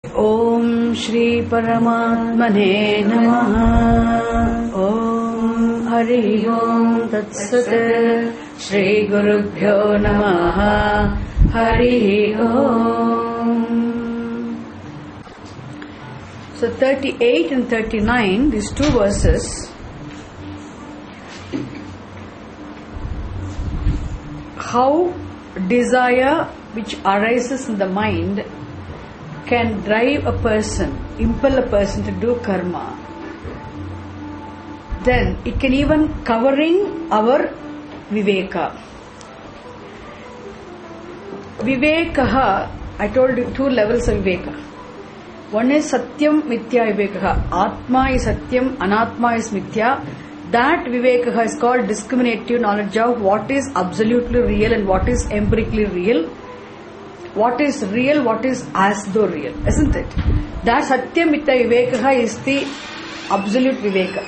Om Shri Paramatmane Namaha. Om Hari Om Tat Sat. Shri Gurubhyo Namaha. Hari Om. So 38 and 39, these two verses, how desire which arises in the mind can drive a person, impel a person to do karma. Then it can even covering our viveka. Vivekaha, I told you two levels of viveka. One is satyam mithya vivekaha. Atma is satyam, anatma is mithya. That vivekaha is called discriminative knowledge of what is absolutely real and what is empirically real. What is real, what is as though real, isn't it? That Satya Mithya Vivekaha is the absolute Viveka.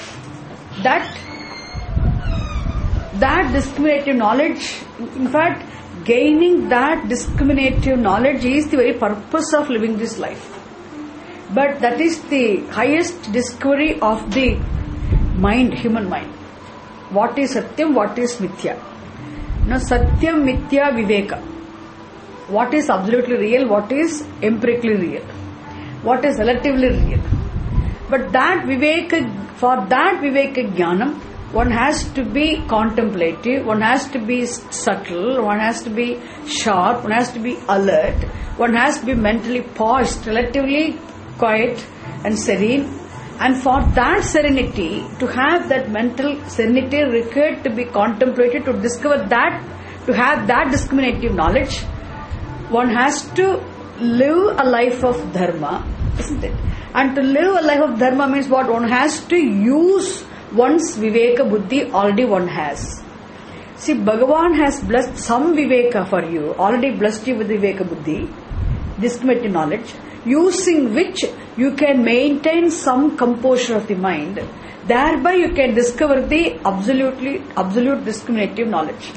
That discriminative knowledge, in fact, gaining that discriminative knowledge is the very purpose of living this life. But that is the highest discovery of the mind, human mind. What is Satyam, what is Mithya? Now, Satyam Mithya Viveka. What is absolutely real, what is empirically real, what is relatively real. But that viveka, for that viveka jnanam, one has to be contemplative, one has to be subtle, one has to be sharp, one has to be alert, one has to be mentally poised, relatively quiet and serene. And for that serenity, to have that mental serenity required to be contemplated, to discover that, to have that discriminative knowledge, one has to live a life of dharma, isn't it? And to live a life of dharma means what? One has to use one's viveka buddhi already one has. See, Bhagavan has blessed some viveka for you, already blessed you with viveka buddhi, discriminative knowledge, using which you can maintain some composure of the mind. Thereby you can discover the absolute discriminative knowledge.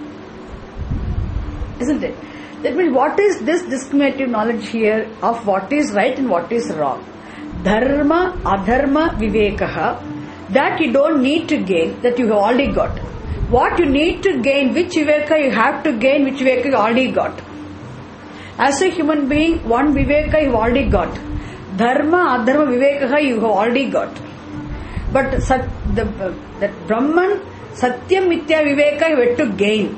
Isn't it? That means what is this discriminative knowledge here of what is right and what is wrong? Dharma, adharma, vivekaha. That you don't need to gain, that you have already got. What you need to gain, which viveka you have to gain, which viveka you already got. As a human being, one viveka you have already got. Dharma, adharma, vivekaha you have already got. But that Brahman, Satyam, Mithya, Viveka you have to gain.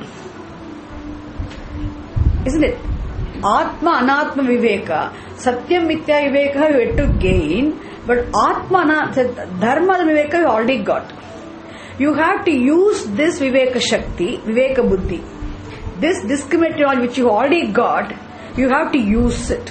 Isn't it? Atma, Anatma, Viveka. Satyam, Mithya, Viveka you have to gain. But Atma, Dharma, Viveka you already got. You have to use this Viveka Shakti, Viveka Buddhi. This discriminative knowledge which you already got, you have to use it.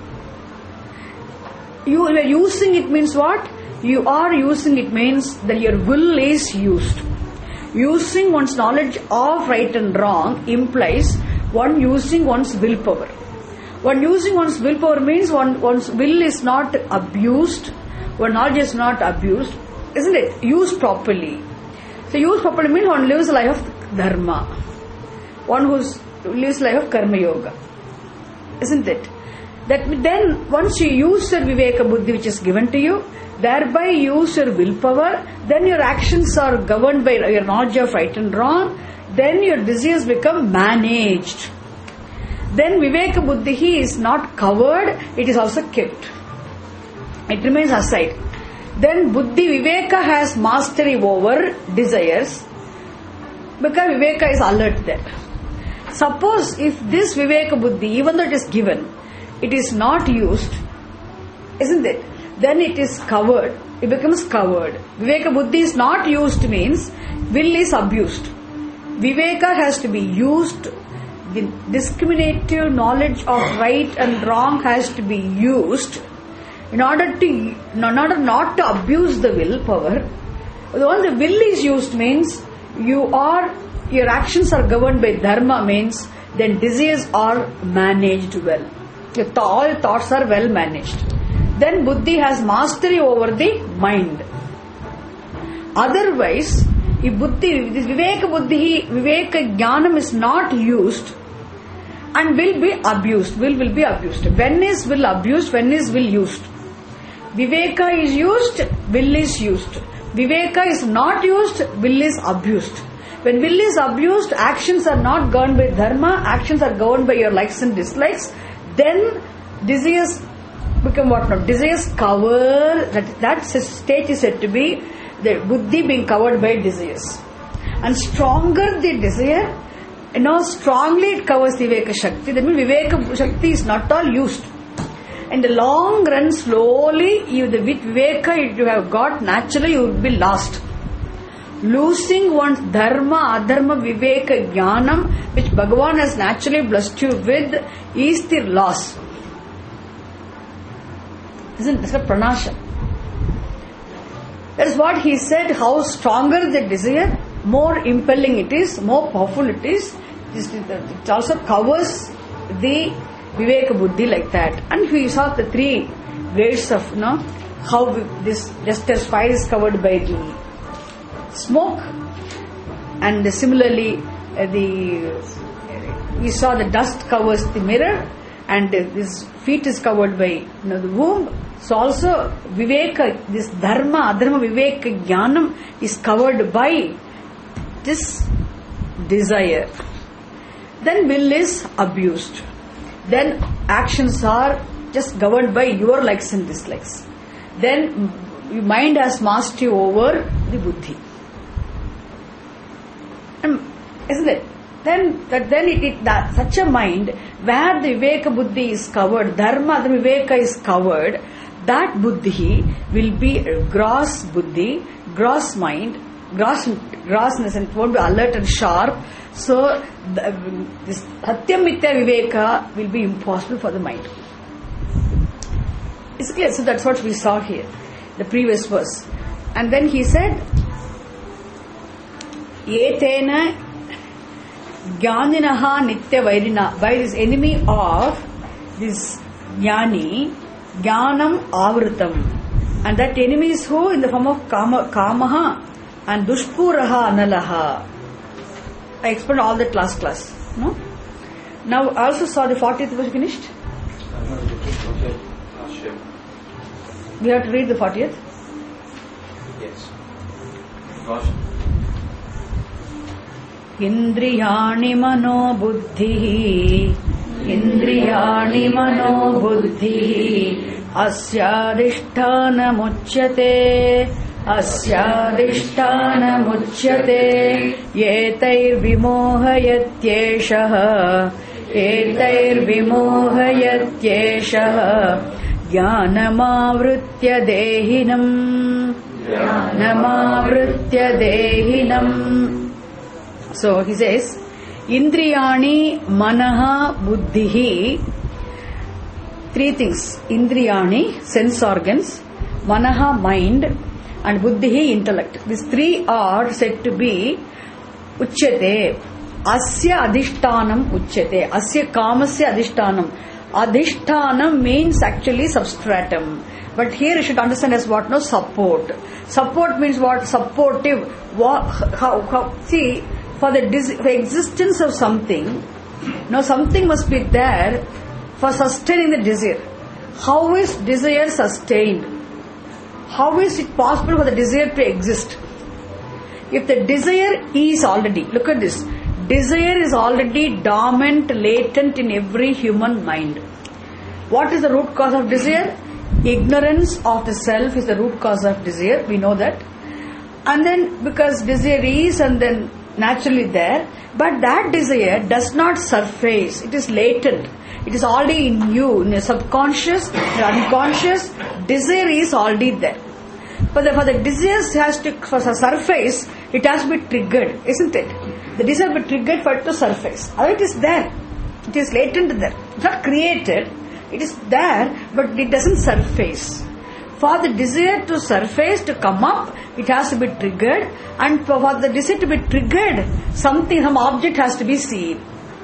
You are using it means what? You are using it means that your will is used. Using one's knowledge of right and wrong implies one using one's willpower. One using one's willpower means one's will is not abused, one knowledge is not abused, isn't it? Used properly. So used properly means one lives a life of dharma. One who lives a life of karma yoga. Isn't it? That then once you use your viveka buddhi which is given to you, thereby use your willpower, then your actions are governed by your knowledge of right and wrong, then your desires become managed. Then viveka buddhi is not covered, it is also kept. It remains aside. Then buddhi viveka has mastery over desires because viveka is alert there. Suppose if this viveka buddhi, even though it is given, it is not used, isn't it? Then it is covered, it becomes covered. Viveka buddhi is not used means will is abused. Viveka has to be used, the discriminative knowledge of right and wrong has to be used in order not to abuse the willpower. When the will is used means your actions are governed by dharma means then desires are managed well. All thoughts are well managed. Then buddhi has mastery over the mind. Otherwise, if buddhi, this viveka jnanam is not used, and will be abused. Will be abused. When is will abused? When is will used? Viveka is used, will is used. Viveka is not used, will is abused. When will is abused, actions are not governed by dharma, actions are governed by your likes and dislikes. Then desires become what now? Desires cover, that state is said to be the buddhi being covered by desires. And stronger the desire, strongly it covers the Viveka Shakti. That means Viveka Shakti is not all used. In the long run, slowly, with Viveka you have got, naturally you will be lost. Losing one's dharma, adharma, Viveka, jnanam, which Bhagavan has naturally blessed you with, is the loss. Isn't this a pranasha? That is what he said, how stronger the desire, more impelling it is, more powerful it is. It also covers the Viveka Buddhi like that. And we saw the three grades of how this, just as fire is covered by the smoke, and similarly we saw the dust covers the mirror, and this feet is covered by the womb. So also Viveka, this dharma, adharma, Viveka, jnanam is covered by this desire. Then will is abused. Then actions are just governed by your likes and dislikes. Then your mind has mastered you over the buddhi. Isn't it? Then that such a mind where the Viveka Buddhi is covered, Dharma, the Viveka is covered, that Buddhi will be gross Buddhi, gross mind, grossness, and it won't be alert and sharp. So this Satyam Mithya Viveka will be impossible for the mind. It's clear. So that's what we saw here, the previous verse. And then he said, Yetena Jnaninaha Nitya Vairina, by this enemy of this Jnani, Jnanam Avritam. And that enemy is who? In the form of Kamaha and Dushpuraha Analaha. I explained all that last class. No? Now I also saw the 40th verse finished. We have to read the 40th. Yes. Indriyani mano buddhi, Indriyani mano buddhi, Asyadhisthana muchyate, Asyadhisthana muchyate, Yetair vimohayatyeshah, Yetair vimohayatyeshah, Jnanamavritya dehinam, Jnanamavritya dehinam. So he says, Indriyani manaha buddhihi. Three things. Indriyani, sense organs, manaha, mind, and buddhihi, intellect. These three are said to be uchyate. Asya adhishtanam uchyate. Asya kamasya adhishtanam. Adhishtanam means actually substratum. But here you should understand as what? No, support. Support means what? Supportive. How? See, for the existence of something, something must be there for sustaining the desire. How is desire sustained? How is it possible for the desire to exist? If the desire is already, look at this, desire is already dormant, latent in every human mind. What is the root cause of desire? Ignorance of the self is the root cause of desire. We know that. And then because desire is and then naturally there, but that desire does not surface. It is latent. It is already in you, in your subconscious, your unconscious. Desire is already there. But for the desire has to surface, it has to be triggered, isn't it? The desire will be triggered for it to surface. It is there. It is latent there. It's not created. It is there, but it doesn't surface. For the desire to surface, to come up, it has to be triggered, and for the desire to be triggered, some object has to be seen.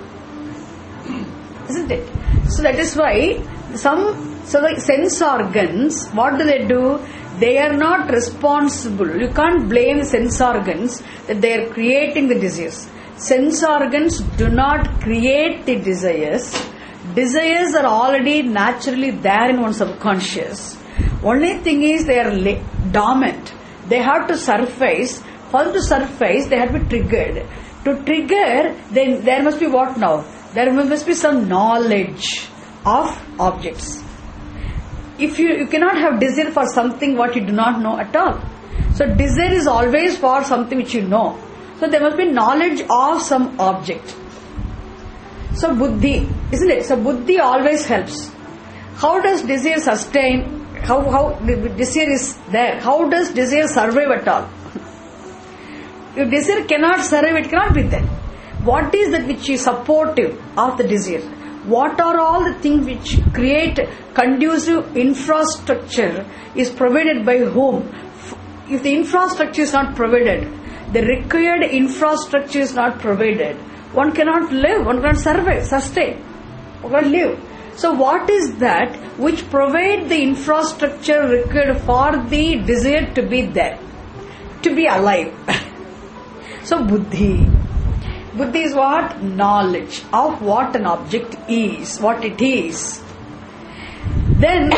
Isn't it? So that is why the sense organs, what do? They are not responsible. You can't blame sense organs that they are creating the desires. Sense organs do not create the desires. Desires are already naturally there in one's subconscious. Only thing is they are dormant. They have to surface. For them to surface, they have to be triggered. To trigger, then there must be what now? There must be some knowledge of objects. If you cannot have desire for something what you do not know at all. So desire is always for something which you know. So there must be knowledge of some object. So buddhi, isn't it? So buddhi always helps. How does desire sustain? How desire is there? How does desire survive at all? If desire cannot survive, it cannot be there. What is that which is supportive of the desire? What are all the things which create conducive infrastructure is provided by whom? If the infrastructure is not provided, the required infrastructure is not provided, one cannot live, one cannot survive, sustain, one cannot live. So what is that which provide the infrastructure required for the desire to be there, to be alive? So buddhi. Buddhi is what? Knowledge of what an object is, what it is. Then,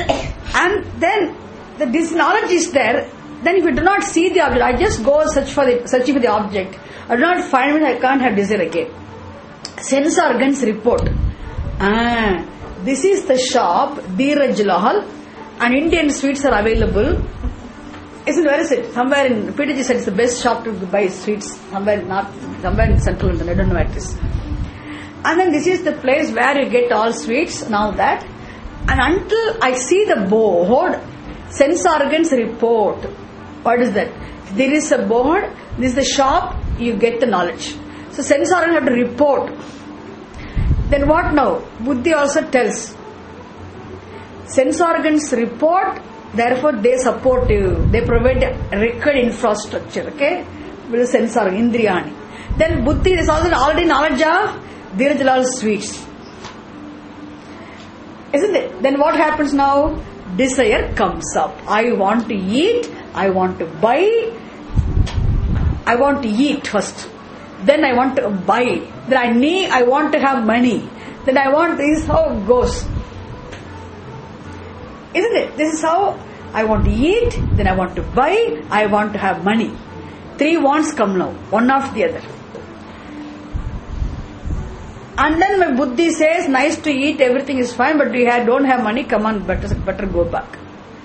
this knowledge is there. Then if you do not see the object, I just go searching for the object. I do not find it, I can't have desire again. Sense organs report. This is the shop, Dheeraj Lahal, and Indian sweets are available. Isn't where is it? Somewhere in PTG said it's the best shop to buy sweets. Somewhere in central London. I don't know where it is. And then this is the place where you get all sweets. Now that, and until I see the board, sense organs report. What is that? There is a board. This is the shop. You get the knowledge. So sense organs have to report. Then what now? Buddhi also tells. Sense organs report. Therefore, they support you. They provide required infrastructure. Okay, with the sense organ, Indriyani. Then buddhi is also already knowledge of Dheeraj Lahal's sweets, isn't it? Then what happens now? Desire comes up. I want to eat. I want to buy. I want to eat first. Then I want to buy. Then I want to have money. Then I want. This is how it goes. Isn't it? This is how I want to eat, then I want to buy, I want to have money. 3 wants come now, one after the other. And then my buddhi says, nice to eat, everything is fine, but you don't have money, come on, better go back.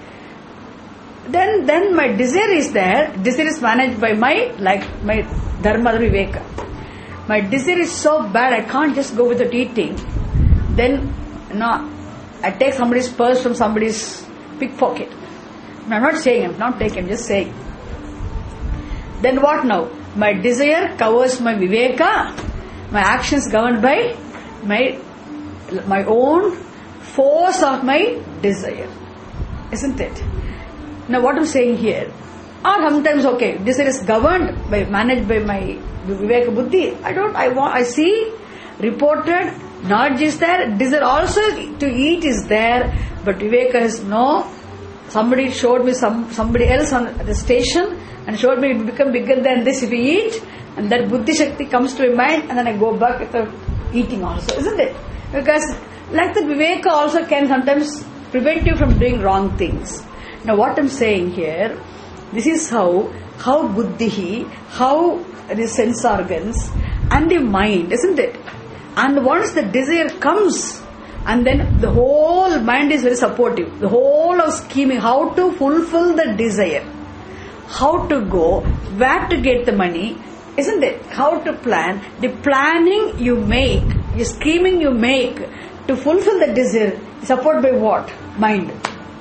Then my desire is there, desire is managed by my dharma viveka. My desire is so bad, I can't just go without eating. Then, I take somebody's purse from somebody's pickpocket. I'm not saying, I'm just saying. Then what now? My desire covers my viveka, my actions governed by my own force of my desire. Isn't it? Now what I'm saying here, or sometimes desire is managed by my viveka buddhi. I see, reported, knowledge is there, desire also to eat is there, but viveka is no. Somebody showed me somebody else on the station and showed me it will become bigger than this if you eat, and that buddhi shakti comes to my mind, and then I go back without eating also, isn't it? Because like the viveka also can sometimes prevent you from doing wrong things. Now what I'm saying here, this is how buddhi, how the sense organs and the mind, isn't it? And once the desire comes, and then the whole mind is very supportive. The whole of scheming, how to fulfill the desire, how to go, where to get the money, isn't it? How to plan. The planning you make, the scheming you make to fulfill the desire is supported by what? Mind.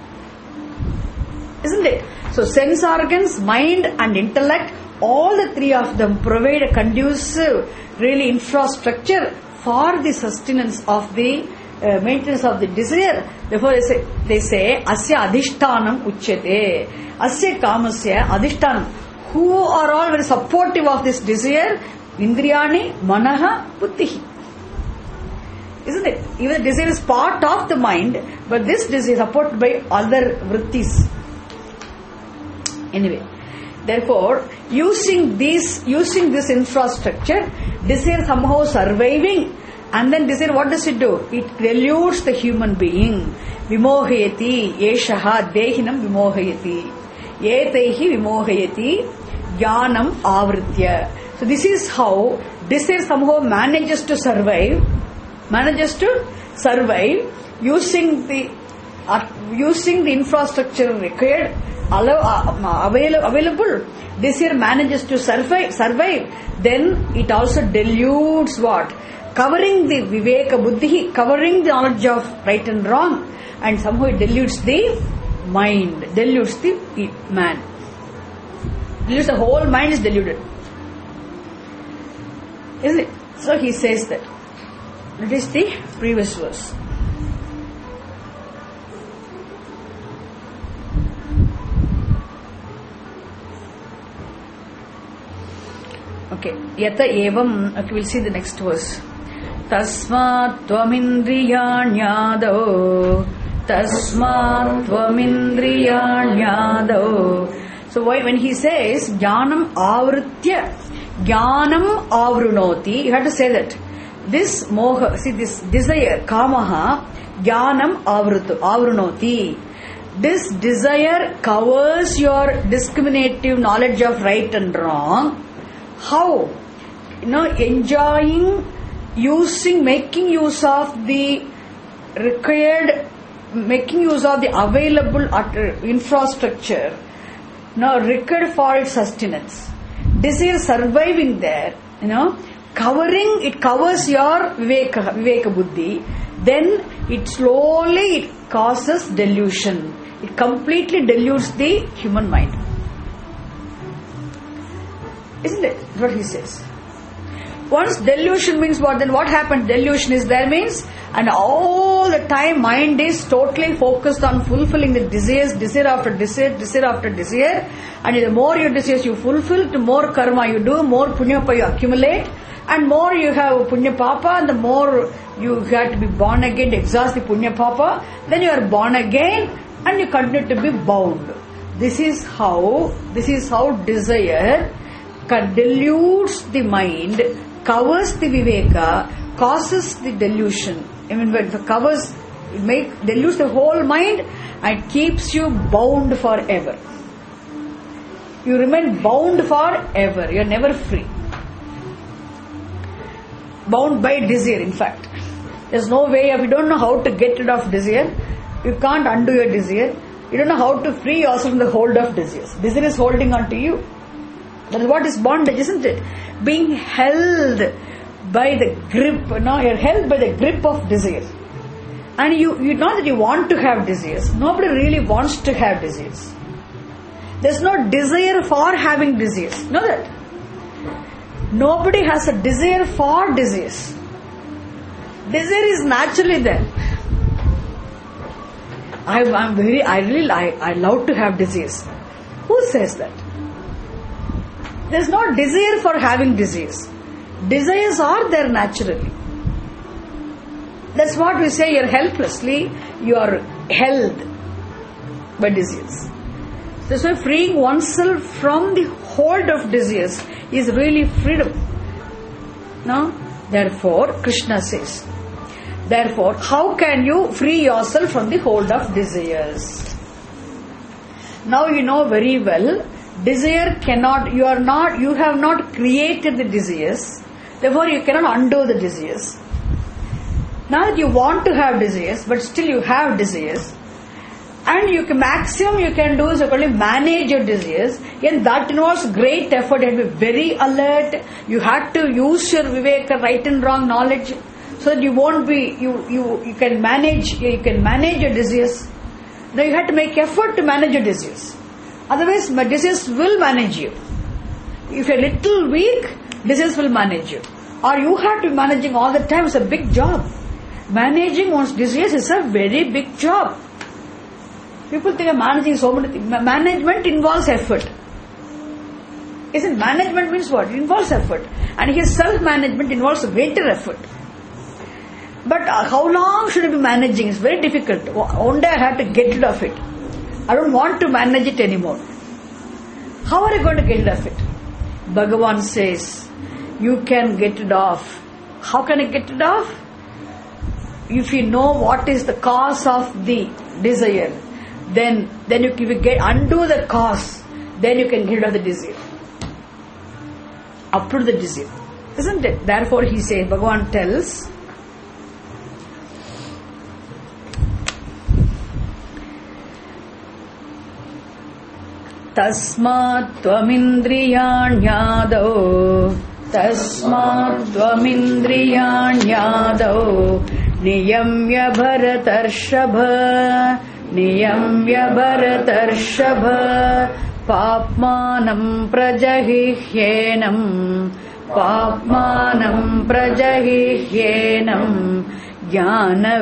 Isn't it? So sense organs, mind and intellect, all the 3 of them provide a conducive really infrastructure for the sustenance of the maintenance of the desire. Therefore they say asya adhishtanam uchyate, asya kamasya adhishtanam. Who are all very supportive of this desire? Indriyani, manaha, buddhi. Isn't it? Even the desire is part of the mind, but this desire is supported by other vrittis. Anyway, Therefore, using this infrastructure, desire somehow surviving, and then desire, what does it do? It deludes the human being. Vimohayati, eshaha, dehinam vimohayati. Etaihi vimohayati, jnanam avritya. So this is how desire somehow manages to survive using the infrastructure required, available. Desire manages to survive. Then it also deludes what? Covering the viveka buddhi, covering the knowledge of right and wrong, and somehow it deludes the mind, deludes the man. Deludes the whole mind is deluded. Isn't it? So he says that. That is the previous verse. Okay. Yata evam. Okay, we'll see the next verse. Tasmat tvamindriyanyado. Tasmat tvamindriyanyado. So when he says jnanam avritya, jnanam avrunoti, you have to say that. This moha, see this desire, kamaha, jnanam avrunoti. This desire covers your discriminative knowledge of right and wrong. How? Enjoying, making use of the required, making use of the available infrastructure, required for its sustenance. Desire surviving there, it covers your viveka buddhi, then it slowly causes delusion. It completely deludes the human mind. Isn't it? That's what he says. Once delusion means what? Then what happens? Delusion is there means, and all the time mind is totally focused on fulfilling the desires, desire after desire, and the more your desires you fulfill, the more karma you do, more punya you accumulate, and more you have punya papa, and the more you have to be born again to exhaust the punya papa, then you are born again and you continue to be bound. This is how desire deludes the mind, covers the viveka, causes the delusion. When it covers, deludes the whole mind and keeps you bound forever. You remain bound forever. You are never free. Bound by desire, in fact. There's no way, if you don't know how to get rid of desire, you can't undo your desire. You don't know how to free yourself from the hold of desires. Desire is holding on to you. That is what is bondage, isn't it? Being held by the grip, you're held by the grip of desire. And you not that you want to have desires. Nobody really wants to have desires. There's no desire for having desires. Know that? Nobody has a desire for desires. Desire is naturally there. I love to have desires. Who says that? There's no desire for having desires. Desires are there naturally. That's what we say, you're helplessly, you are held by desires. That's why freeing oneself from the hold of desires is really freedom. No? Therefore, Krishna says, therefore, how can you free yourself from the hold of desires? Now you know very well, desire cannot, you have not created the desires, therefore you cannot undo the desires. Now that you want to have desires, but still you have desires, and maximum you can do is only manage your desires, and that involves great effort. You have to be very alert, you have to use your viveka, right and wrong knowledge, so that you won't be, you can manage your desires. Now you have to make effort to manage your desires. Otherwise, desires will manage you. If you are little weak, desires will manage you. Or you have to be managing all the time. It's a big job. Managing one's desires is a very big job. People think of managing so many things. Management involves effort. Isn't management means what? It involves effort. And here self-management involves greater effort. But how long should I be managing? It's very difficult. One day I have to get rid of it. I don't want to manage it anymore. How are you going to get rid of it? Bhagavan says, you can get rid of. How can I get rid of? If you know what is the cause of the desire, then you can undo the cause, then you can get rid of the desire. Uproot the desire. Isn't it? Therefore he says, Bhagavan tells, Tasmat tvamindriyanyadau niyamya bharatarshava papmanam prajahihyenam jnana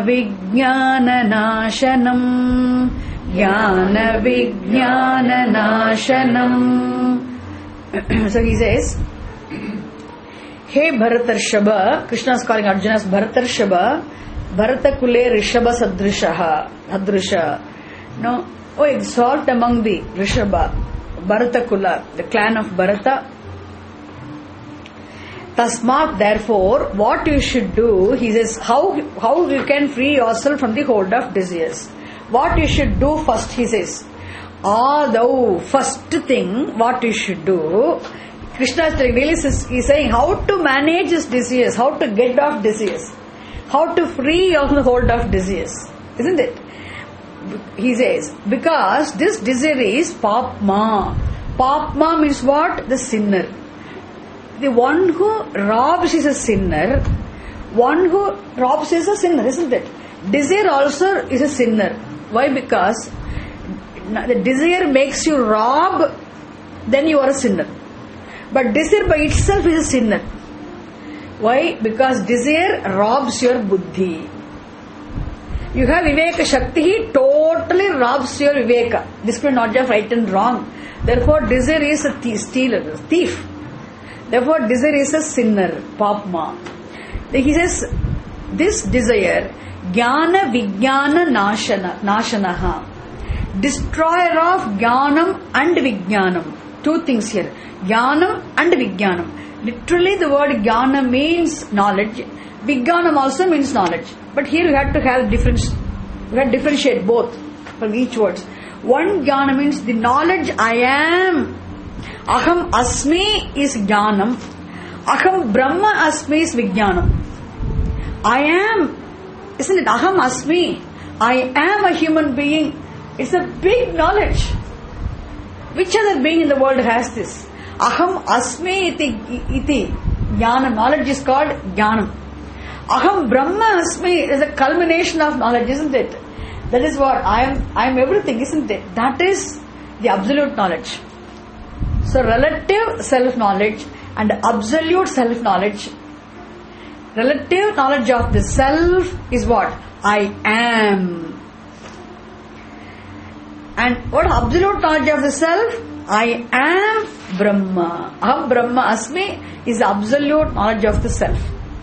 vijnana nashanam. So he says, hey Bharatarshava, Krishna is calling Arjuna as Bharatarshava, Bharatakule Rishabha Sadrisha. No, oh, exalt among the Rishabha, Bharatakula, the clan of Bharata. Tasmat, therefore, what you should do, he says, how you can free yourself from the hold of desires. What you should do first, he says. Although, first thing, what you should do, Krishna is saying how to manage his desires, how to get off desires, how to free yourself from the hold of desires. Isn't it? He says, because this desire is papma. Papma means what? The sinner. The one who robs is a sinner. One who robs is a sinner, isn't it? Desire also is a sinner. Why? Because the desire makes you rob, then you are a sinner. But desire by itself is a sinner. Why? Because desire robs your buddhi. You have Viveka Shakti, he totally robs your Viveka. Discipline not just right and wrong. Therefore, desire is a thief. Therefore, desire is a sinner, papma. He says, this desire, jnana vijnana nashanaha, destroyer of jnanam and vijnanam. Two things here, jnanam and vijnanam. Literally the word jnana means knowledge, vijnanam also means knowledge. But here you have to have differentiate both from each word. One jnana means the knowledge I am. Aham asmi is jnanam. Aham brahma asmi is vijnanam. I am, isn't it? Aham asmi. I am a human being. It's a big knowledge. Which other being in the world has this? Aham asmi iti jnanam. Knowledge is called jnanam. Aham brahma asmi is a culmination of knowledge, isn't it? That is what I am everything, isn't it? That is the absolute knowledge. So relative self-knowledge and absolute self-knowledge. Relative knowledge of the self is what? I am. And what absolute knowledge of the self? I am Brahma. Aham Brahma Asmi is absolute knowledge of the self.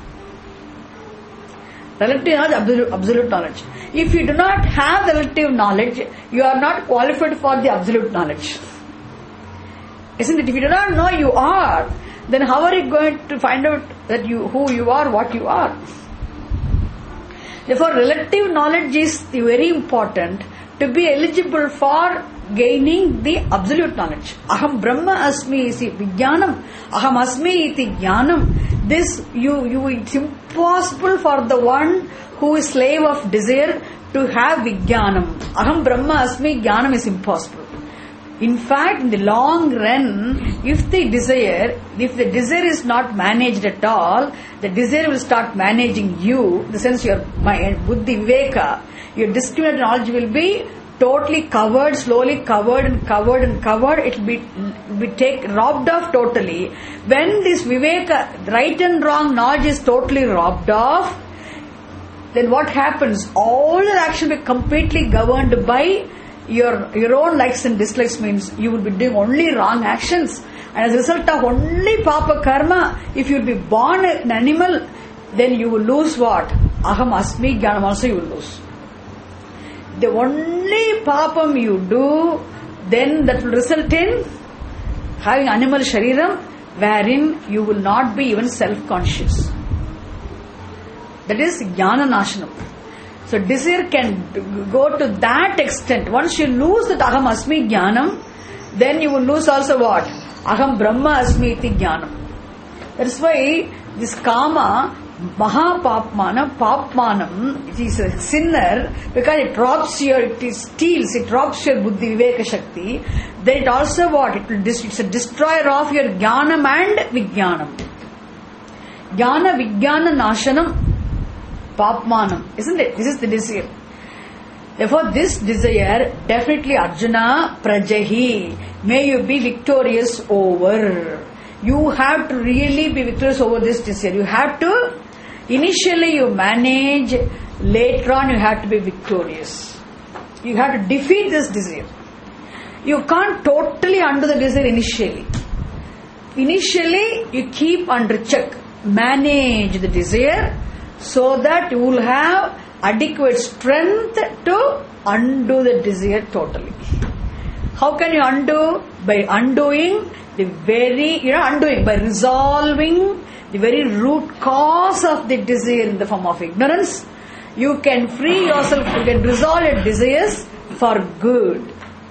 Relative knowledge, absolute knowledge. If you do not have relative knowledge, you are not qualified for the absolute knowledge. Isn't it? If you do not know you are, then how are you going to find out that who you are, what you are? Therefore, relative knowledge is very important to be eligible for gaining the absolute knowledge. Aham Brahma Asmi iti Vijnanam. Aham Asmi iti Jnanam. This, it's impossible for the one who is slave of desire to have Vijnanam. Aham Brahma Asmi Jnanam is impossible. In fact, in the long run, if the desire is not managed at all, the desire will start managing you. In the sense your buddhi viveka, your discriminative knowledge will be totally covered, slowly covered. It will be robbed off totally. When this viveka, right and wrong knowledge is totally robbed off, then what happens? All the action will be completely governed by your own likes and dislikes. Means you will be doing only wrong actions, and as a result of only papa karma, if you will be born an animal, then you will lose what? Aham asmi jnanam also you will lose. The only papam you do, then that will result in having animal shariram, wherein you will not be even self-conscious. That is jnana nashanam. So desire can go to that extent. Once you lose that aham asmi jnanam, then you will lose also what? Aham brahma asmi iti jnanam. That's why this kama, papmanam, it is a sinner because it drops it steals, it drops your buddhi, viveka shakti. Then it also what? It's a destroyer of your jnanam and vijnanam. Jnana vijnana nashanam, papmanam, isn't it? This is the desire. Therefore, this desire, definitely Arjuna, prajahi, may you be victorious over. You have to really be victorious over this desire. You have to, initially you manage, later on you have to be victorious. You have to defeat this desire. You can't totally undo the desire initially. Initially, you keep under check. Manage the desire so that you will have adequate strength to undo the desire totally. How can you undo? By undoing by resolving the very root cause of the desire in the form of ignorance. You can free yourself, you can resolve your desires for good.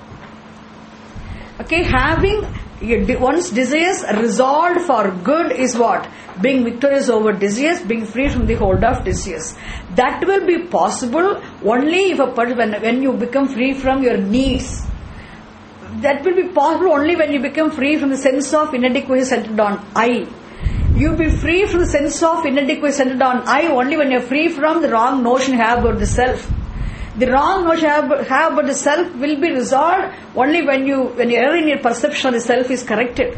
Okay, having one's desires resolved for good is what? Being victorious over desires, being free from the hold of desires. That will be possible only if when you become free from your needs. That will be possible only when you become free from the sense of inadequacy centered on I. You will be free from the sense of inadequacy centered on I only when you are free from the wrong notion you have about the self. The wrong notion you have about the self will be resolved only when your error in your perception of the self is corrected.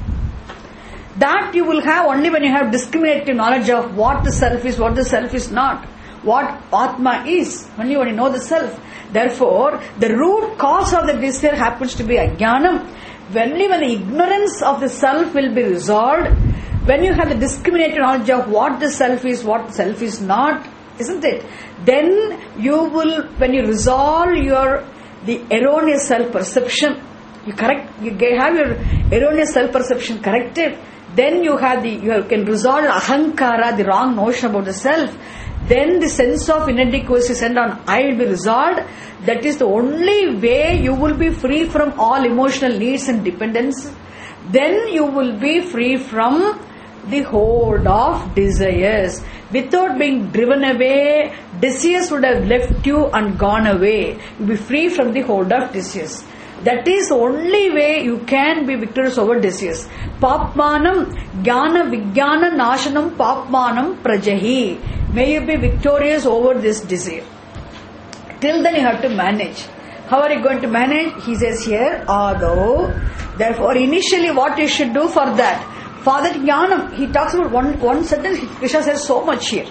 That you will have only when you have discriminative knowledge of what the self is, what the self is not, what Atma is, only when you know the self. Therefore, the root cause of the desire happens to be ajnanam. Only when the ignorance of the self will be resolved, when you have the discriminative knowledge of what the self is, what the self is not, isn't it? Then you will, when you resolve the erroneous self-perception, you have your erroneous self-perception corrected, then you can resolve ahankara, the wrong notion about the self. Then the sense of inadequacy centered on I will be resolved. That is the only way you will be free from all emotional needs and dependence. Then you will be free from the hold of desires. Without being driven away, desires would have left you and gone away. You will be free from the hold of desires. That is the only way you can be victorious over desires. Papmanam, jnana vijnana nashanam papmanam prajahi. May you be victorious over this desire. Till then you have to manage. How are you going to manage? He says here, although, therefore initially what you should do for that? For that jnanam, he talks about one sentence, Krishna says so much here.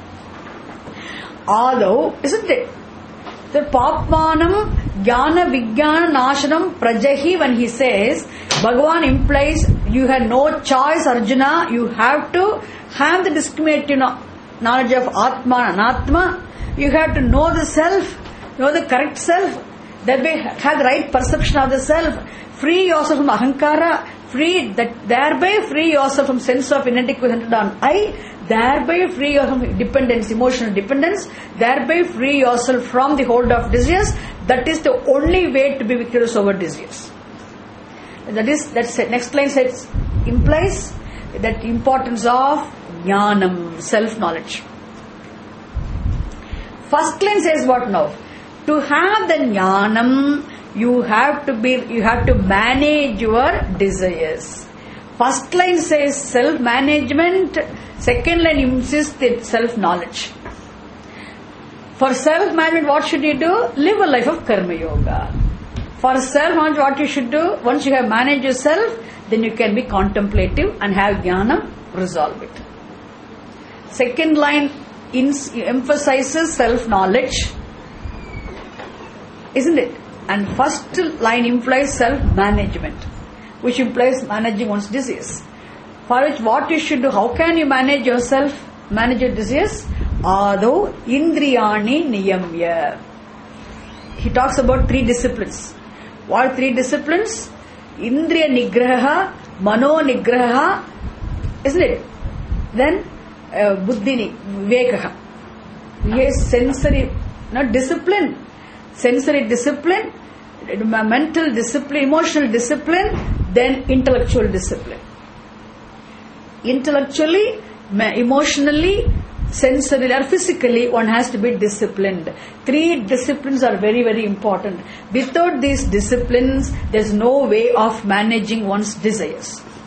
Although, isn't it? The papmanam jnana vijnana nashanam prajahi, when he says, Bhagavan implies you have no choice, Arjuna, you have to have the discriminative knowledge of Atma and Anatma. You have to know the self, know the correct self, thereby have the right perception of the self, free yourself from ahankara, thereby free yourself from sense of inadequacy centered on I, thereby free yourself from dependence, emotional dependence, thereby free yourself from the hold of desires. That is the only way to be victorious over desires. That's it. Next line implies that importance of jnanam, self-knowledge. First line says what now? To have the jnanam, you have to manage your desires. First line says self-management. Second line insists that self-knowledge. For self-management, what should you do? Live a life of karma yoga. For self-knowledge, what you should do? Once you have managed yourself, then you can be contemplative and have jnana, resolve it. Second line emphasizes self-knowledge, isn't it? And first line implies self-management, which implies managing one's desires. For which what you should do? How can you manage yourself, manage your desires? Ado indriyani niyamya. He talks about 3 disciplines. What 3 disciplines? Indriya Nigraha, Mano Nigraha, isn't it? Then Buddhi Vivekaha. Yes, sensory, not discipline, sensory discipline, mental discipline, emotional discipline, then intellectual discipline. Intellectually, emotionally, sensorily or physically, one has to be disciplined. 3 disciplines are very, very important. Without these disciplines, there's no way of managing one's desires.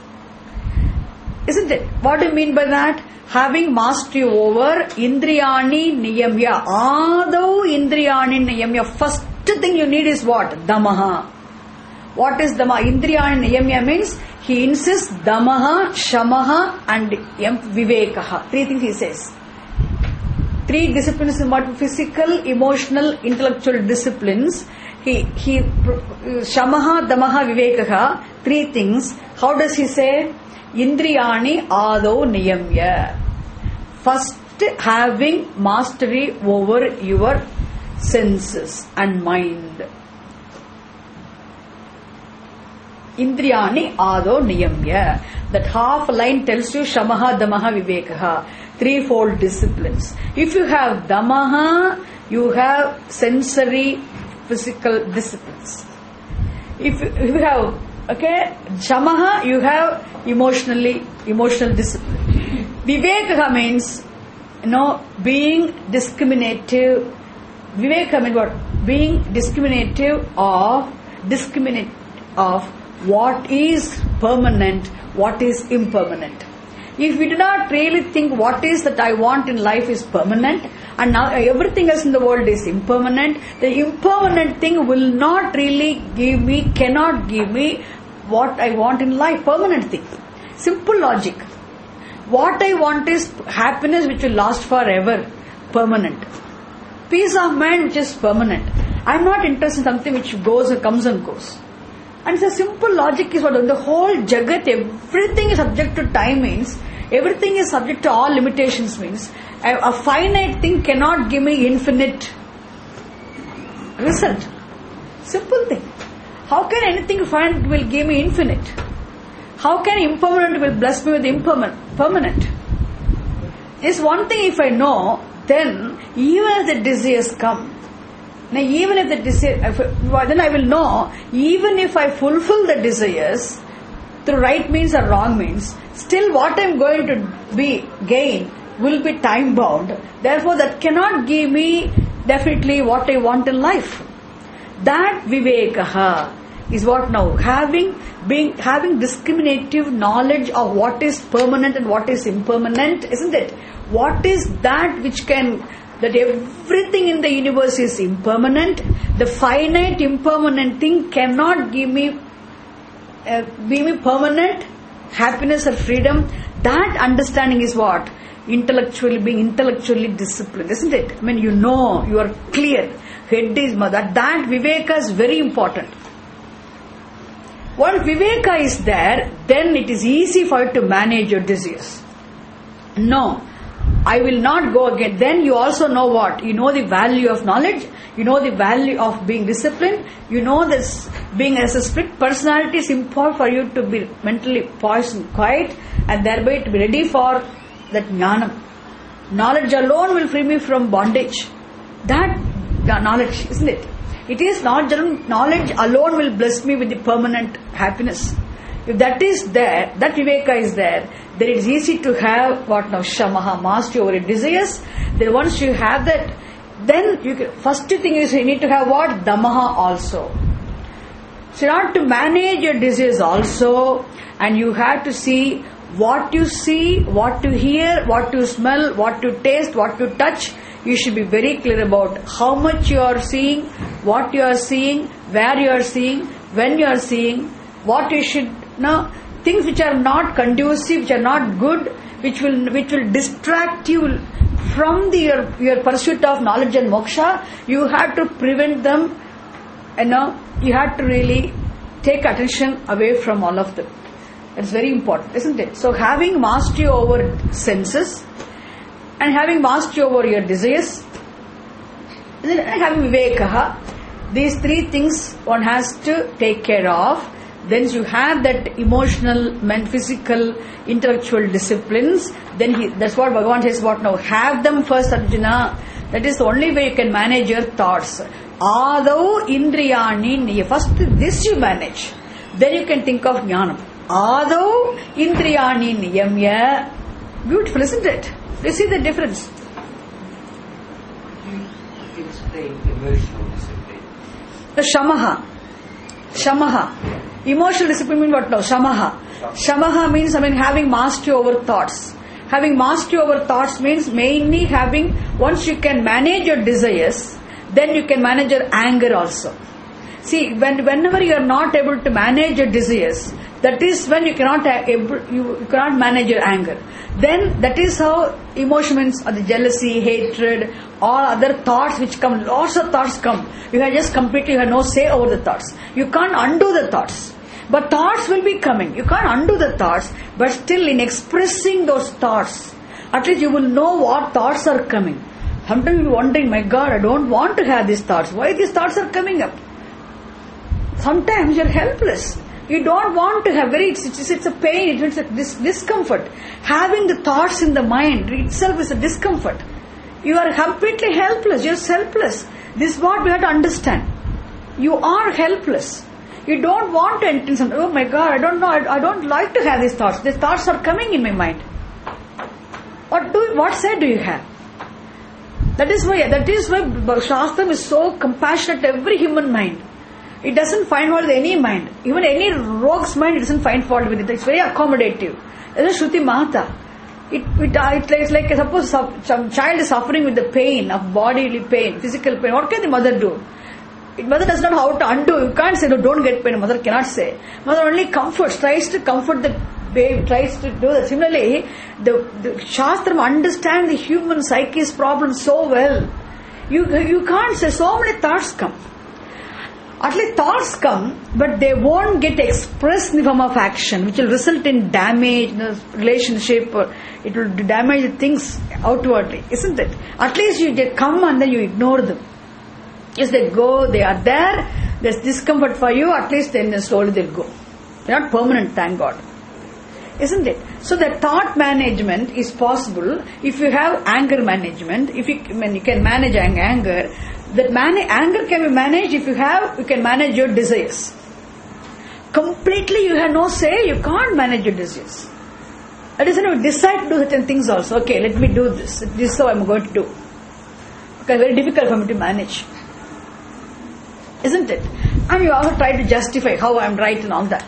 Isn't it? What do you mean by that? Having mastery over Indriyani Niyamya. Adau Indriyani Niyamya. First thing you need is what? Damaha. What is Damaha? Indriyani Niyamya means he insists Damaha, Shamaha and Vivekaha. 3 things he says. 3 disciplines in what? Physical, emotional, intellectual disciplines. He Shamaha, Damaha, Vivekaha. 3 things. How does he say? Indriyani Adau Niyamya. First, having mastery over your senses and mind. Indriyani Adau Niyamya. That half line tells you Shamaha, Damaha, Vivekaha. 3-fold disciplines. If you have Damaha, you have sensory, physical disciplines. If you have Shamaha, you have emotional discipline. Vivekaha means, being discriminative. Viveka means what? Being discriminative of what is permanent, what is impermanent. If we do not really think what is that I want in life is permanent, and now everything else in the world is impermanent, the impermanent thing will not really cannot give me what I want in life, permanent thing. Simple logic. What I want is happiness which will last forever, permanent. Peace of mind which is permanent. I am not interested in something which comes and goes. And the simple logic is what? The whole Jagat, everything is subject to time means, everything is subject to all limitations means, a finite thing cannot give me infinite result. Simple thing. How can anything finite will give me infinite? How can impermanent will bless me with permanent? This one thing if I know, then even if the desires come, even if the desire, then I will know, even if I fulfill the desires through right means or wrong means, still what I am going to gain will be time bound. Therefore, that cannot give me definitely what I want in life. That Vivekaha is what now? Having discriminative knowledge of what is permanent and what is impermanent, isn't it? What is that which that everything in the universe is impermanent. The finite impermanent thing cannot give me permanent happiness or freedom. That understanding is what? Being intellectually disciplined, isn't it? I mean, you are clear. Head is that Viveka is very important. Once Viveka is there, then it is easy for you to manage your desires. No, I will not go again. Then you also know what? You know the value of knowledge. You know the value of being disciplined. You know this being as a split personality is important for you to be mentally poised and quiet, and thereby to be ready for that jnanam. Knowledge alone will free me from bondage. That knowledge, isn't it? It is not knowledge alone will bless me with the permanent happiness. If that is there, that Viveka is there, then it is easy to have what now? Shamaha, mastery over your desires. Then once you have that, then first thing is you need to have what? Damaha also. So you have to manage your desires also, and you have to see, what you hear, what you smell, what you taste, what you touch. You should be very clear about how much you are seeing, what you are seeing, where you are seeing, when you are seeing, what you should know. Things which are not conducive, which are not good, which will distract you from your pursuit of knowledge and moksha. You have to prevent them. You have to really take attention away from all of them. It's very important, isn't it? So having mastery over senses, and having mastery over your desires, and having Vivekaha, these 3 things one has to take care of. then you have that emotional, physical, intellectual disciplines, then that's what Bhagavan says, what now? Have them first, Arjuna. That is the only way you can manage your thoughts. Adau indriyani, first this you manage. Then you can think of jnanam. Adau indriyani niyamya. Beautiful, isn't it? You see the difference? You explain emotional discipline. The Shamaha. Emotional discipline means what now? Shamaha. Shamaha means having mastery over thoughts. Having mastery over thoughts means mainly once you can manage your desires, then you can manage your anger also. See, whenever you are not able to manage your desires, that is when you cannot manage your anger. Then that is how emotions are the jealousy, hatred, all other thoughts which come, lots of thoughts come. You have no say over the thoughts. You can't undo the thoughts. But thoughts will be coming. You can't undo the thoughts, but still in expressing those thoughts, at least you will know what thoughts are coming. Sometimes you are wondering, my God, I don't want to have these thoughts. Why these thoughts are coming up? Sometimes you are helpless. You don't want to have it's a pain, it's a discomfort. Having the thoughts in the mind itself is a discomfort. You are completely helpless, you are selfless. This is what we have to understand. You are helpless. You don't want to enter something. Oh my God, I don't know, I don't like to have these thoughts. These thoughts are coming in my mind. What say do you have? That is why Shastram is so compassionate to every human mind. It doesn't find fault with any mind. Even any rogue's mind, it doesn't find fault with it. It's very accommodative. That's a Shruti Mahata. It's like suppose some child is suffering with the pain of bodily pain, physical pain. What can the mother do? Mother does not know how to undo. You can't say, no, don't get pain. Mother cannot say. Mother only comforts, tries to comfort the baby, tries to do that. Similarly, the Shastram understands the human psyche's problem so well. You can't say, so many thoughts come. At least thoughts come, but they won't get expressed in the form of action, which will result in damage in the relationship, or it will damage the things outwardly, isn't it? At least you just come and then you ignore them. Yes, they go, they are there, there's discomfort for you, at least then slowly they'll go. They're not permanent, thank God. Isn't it? So the thought management is possible if you have anger management, you can manage anger. Anger can be managed if you can manage your desires. Completely you have no say, you can't manage your desires. That is, you decide to do certain things also. Okay, let me do this. This is how I'm going to do. Okay, very difficult for me to manage. Isn't it? And you also try to justify how I'm right and all that.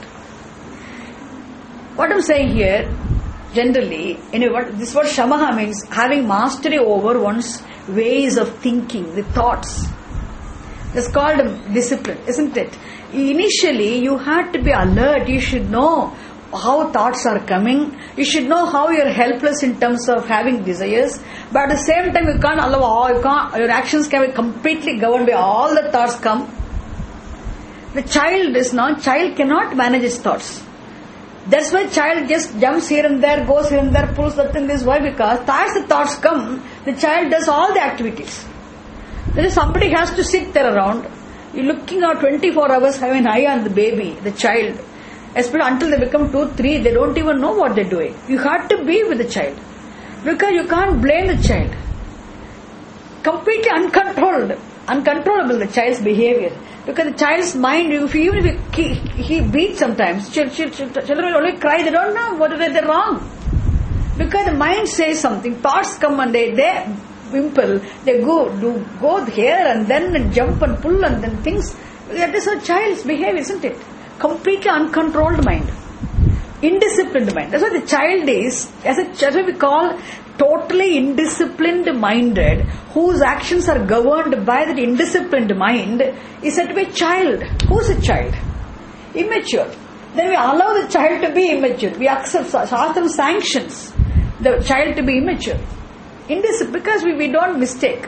What I'm saying here, generally, this is what Shamaha means, having mastery over one's ways of thinking, the thoughts. That's called discipline, isn't it? Initially, you have to be alert. You should know how thoughts are coming. You should know how you're helpless in terms of having desires. But at the same time, you can't allow your actions can be completely governed by all the thoughts come. The child cannot manage his thoughts. That's why child just jumps here and there, goes here and there, pulls that thing this way, because as the thoughts come, the child does all the activities. There is somebody has to sit there around. You're looking out 24 hours, having an eye on the baby, the child. Especially until they become 2, 3, they don't even know what they're doing. You have to be with the child. Because you can't blame the child. Completely uncontrollable the child's behavior. Because the child's mind, even if he beats sometimes, children only cry, they don't know what they're wrong. Because the mind says something, thoughts come and they wimple, they go here and then jump and pull and then things. That is a child's behavior, isn't it? Completely uncontrolled mind. Indisciplined mind. That's what the child is, that's what we call totally indisciplined minded, whose actions are governed by that indisciplined mind, is said to be a child. Who's a child? Immature. Then we allow the child to be immature. We accept Shastram sanctions the child to be immature. Indisciplined, because we don't mistake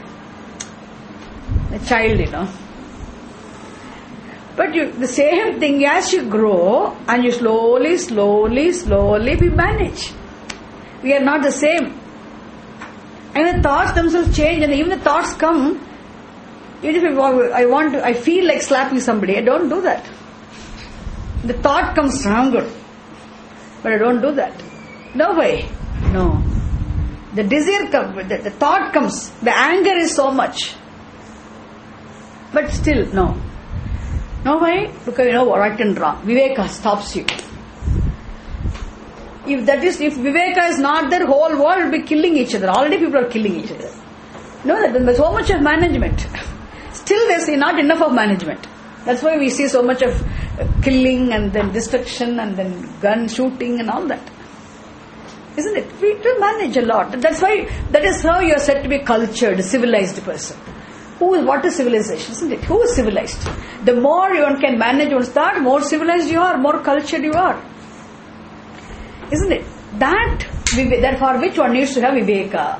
the child, But the same thing, as you grow and you slowly we manage. We are not the same. And the thoughts themselves change, and even the thoughts come. Even if I feel like slapping somebody, I don't do that. The thought comes stronger. But I don't do that. No way. No. The desire comes, the thought comes, the anger is so much. But still, no. No way, because you know right and wrong. Viveka stops you. If Viveka is not there, whole world will be killing each other. Already people are killing each other. No, there's so much of management. Still there's not enough of management. That's why we see so much of killing and then destruction and then gun shooting and all that. Isn't it? We do manage a lot. That's why, that is how you are said to be cultured, civilized person. What is civilization? Isn't it? Who is civilized? The more one can manage one's thought, more civilized you are, more cultured you are. Isn't it? That for which one needs to have Viveka.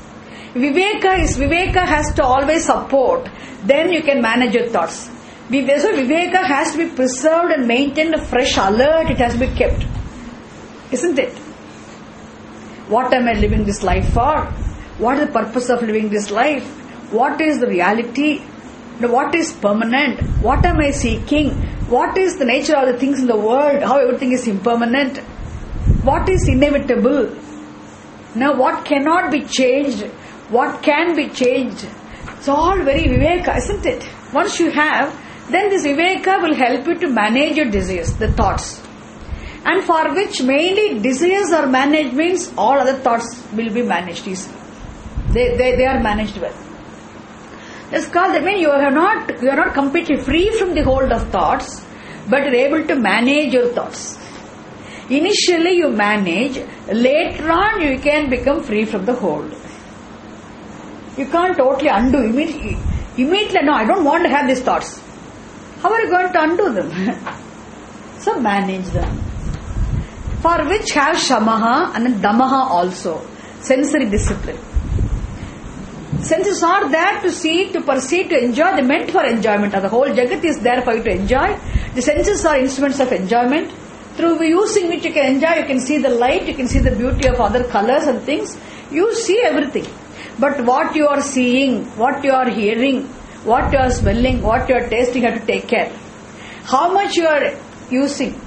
Viveka has to always support. Then you can manage your thoughts. So Viveka has to be preserved and maintained, a fresh alert. It has to be kept. Isn't it? What am I living this life for? What is the purpose of living this life? What is the reality? What is permanent? What am I seeking? What is the nature of the things in the world? How everything is impermanent? What is inevitable? Now, what cannot be changed? What can be changed? It's all very Viveka, isn't it? Once you have, then this Viveka will help you to manage your desires, the thoughts. And for which mainly desires are managed means all other thoughts will be managed easily. They are managed well. That's called, that means you are not completely free from the hold of thoughts, but you are able to manage your thoughts. Initially you manage, later on you can become free from the hold. You can't totally undo immediately. No, I don't want to have these thoughts. How are you going to undo them? So manage them. For which have Shamaha and Damaha also. Sensory discipline. Senses are there to see, to perceive, to enjoy. They meant for enjoyment. The whole Jagat is there for you to enjoy. The senses are instruments of enjoyment. Through using which you can enjoy, you can see the light, you can see the beauty of other colors and things. You see everything. But what you are seeing, what you are hearing, what you are smelling, what you are tasting, you have to take care. How much you are using.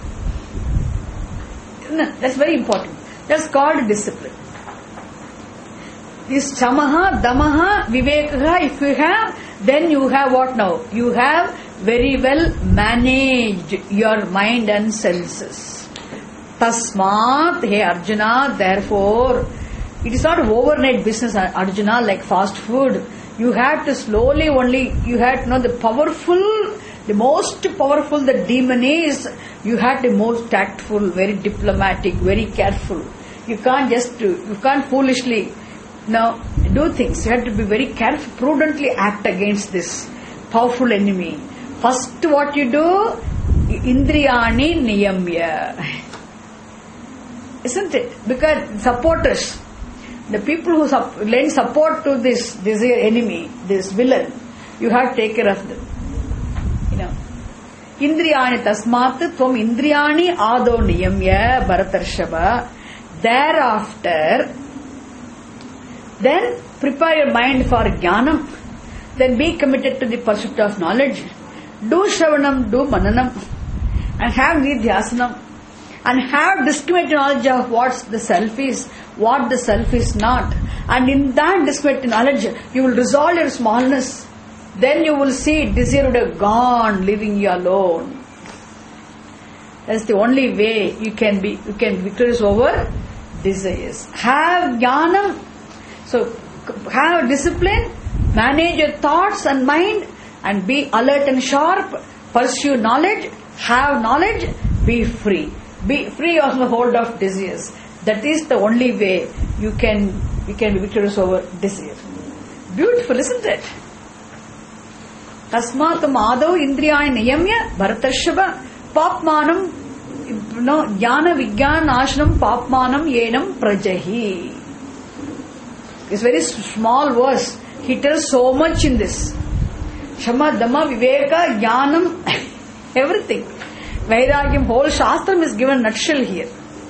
That's very important. That's called discipline. This Shamaha, Damaha, Vivekaha, if you have, then you have what now? You have very well managed your mind and senses. Tasmat, hey Arjuna, therefore, it is not overnight business, Arjuna, like fast food. You have to slowly only, you have to know the most powerful the demon is, you have to be most tactful, very diplomatic, very careful. You can't foolishly do things. You have to be very careful, prudently act against this powerful enemy. First what you do, Indriyani Niyamya. Isn't it? Because supporters, the people who lend support to this enemy, this villain, you have to take care of them. Indriyani tasmat tvam indriyani ado niyamya Bharatarshava. Thereafter, then prepare your mind for jnanam. Then be committed to the pursuit of knowledge. Do shravanam, do mananam, and have nidhyasanam, and have discriminated knowledge of what the self is, what the self is not. And in that discriminated knowledge, you will resolve your smallness. Then you will see desire would have gone, leaving you alone. That's the only way you can be victorious over desires. Have jnanam. So have discipline, manage your thoughts and mind, and be alert and sharp. Pursue knowledge, have knowledge, be free. Be free of the hold of desires. That is the only way you can be victorious over desire. Beautiful, isn't it? Tasmatam adav indriyani niyamya Bharatarshava papmanam jnana vijnana ashanam papmanam yenam prajahi. It's very small verse. He tells so much in this. Shama, Dhamma, Viveka, Jnanam, everything. Vairagyam, whole Shastram is given nutshell here.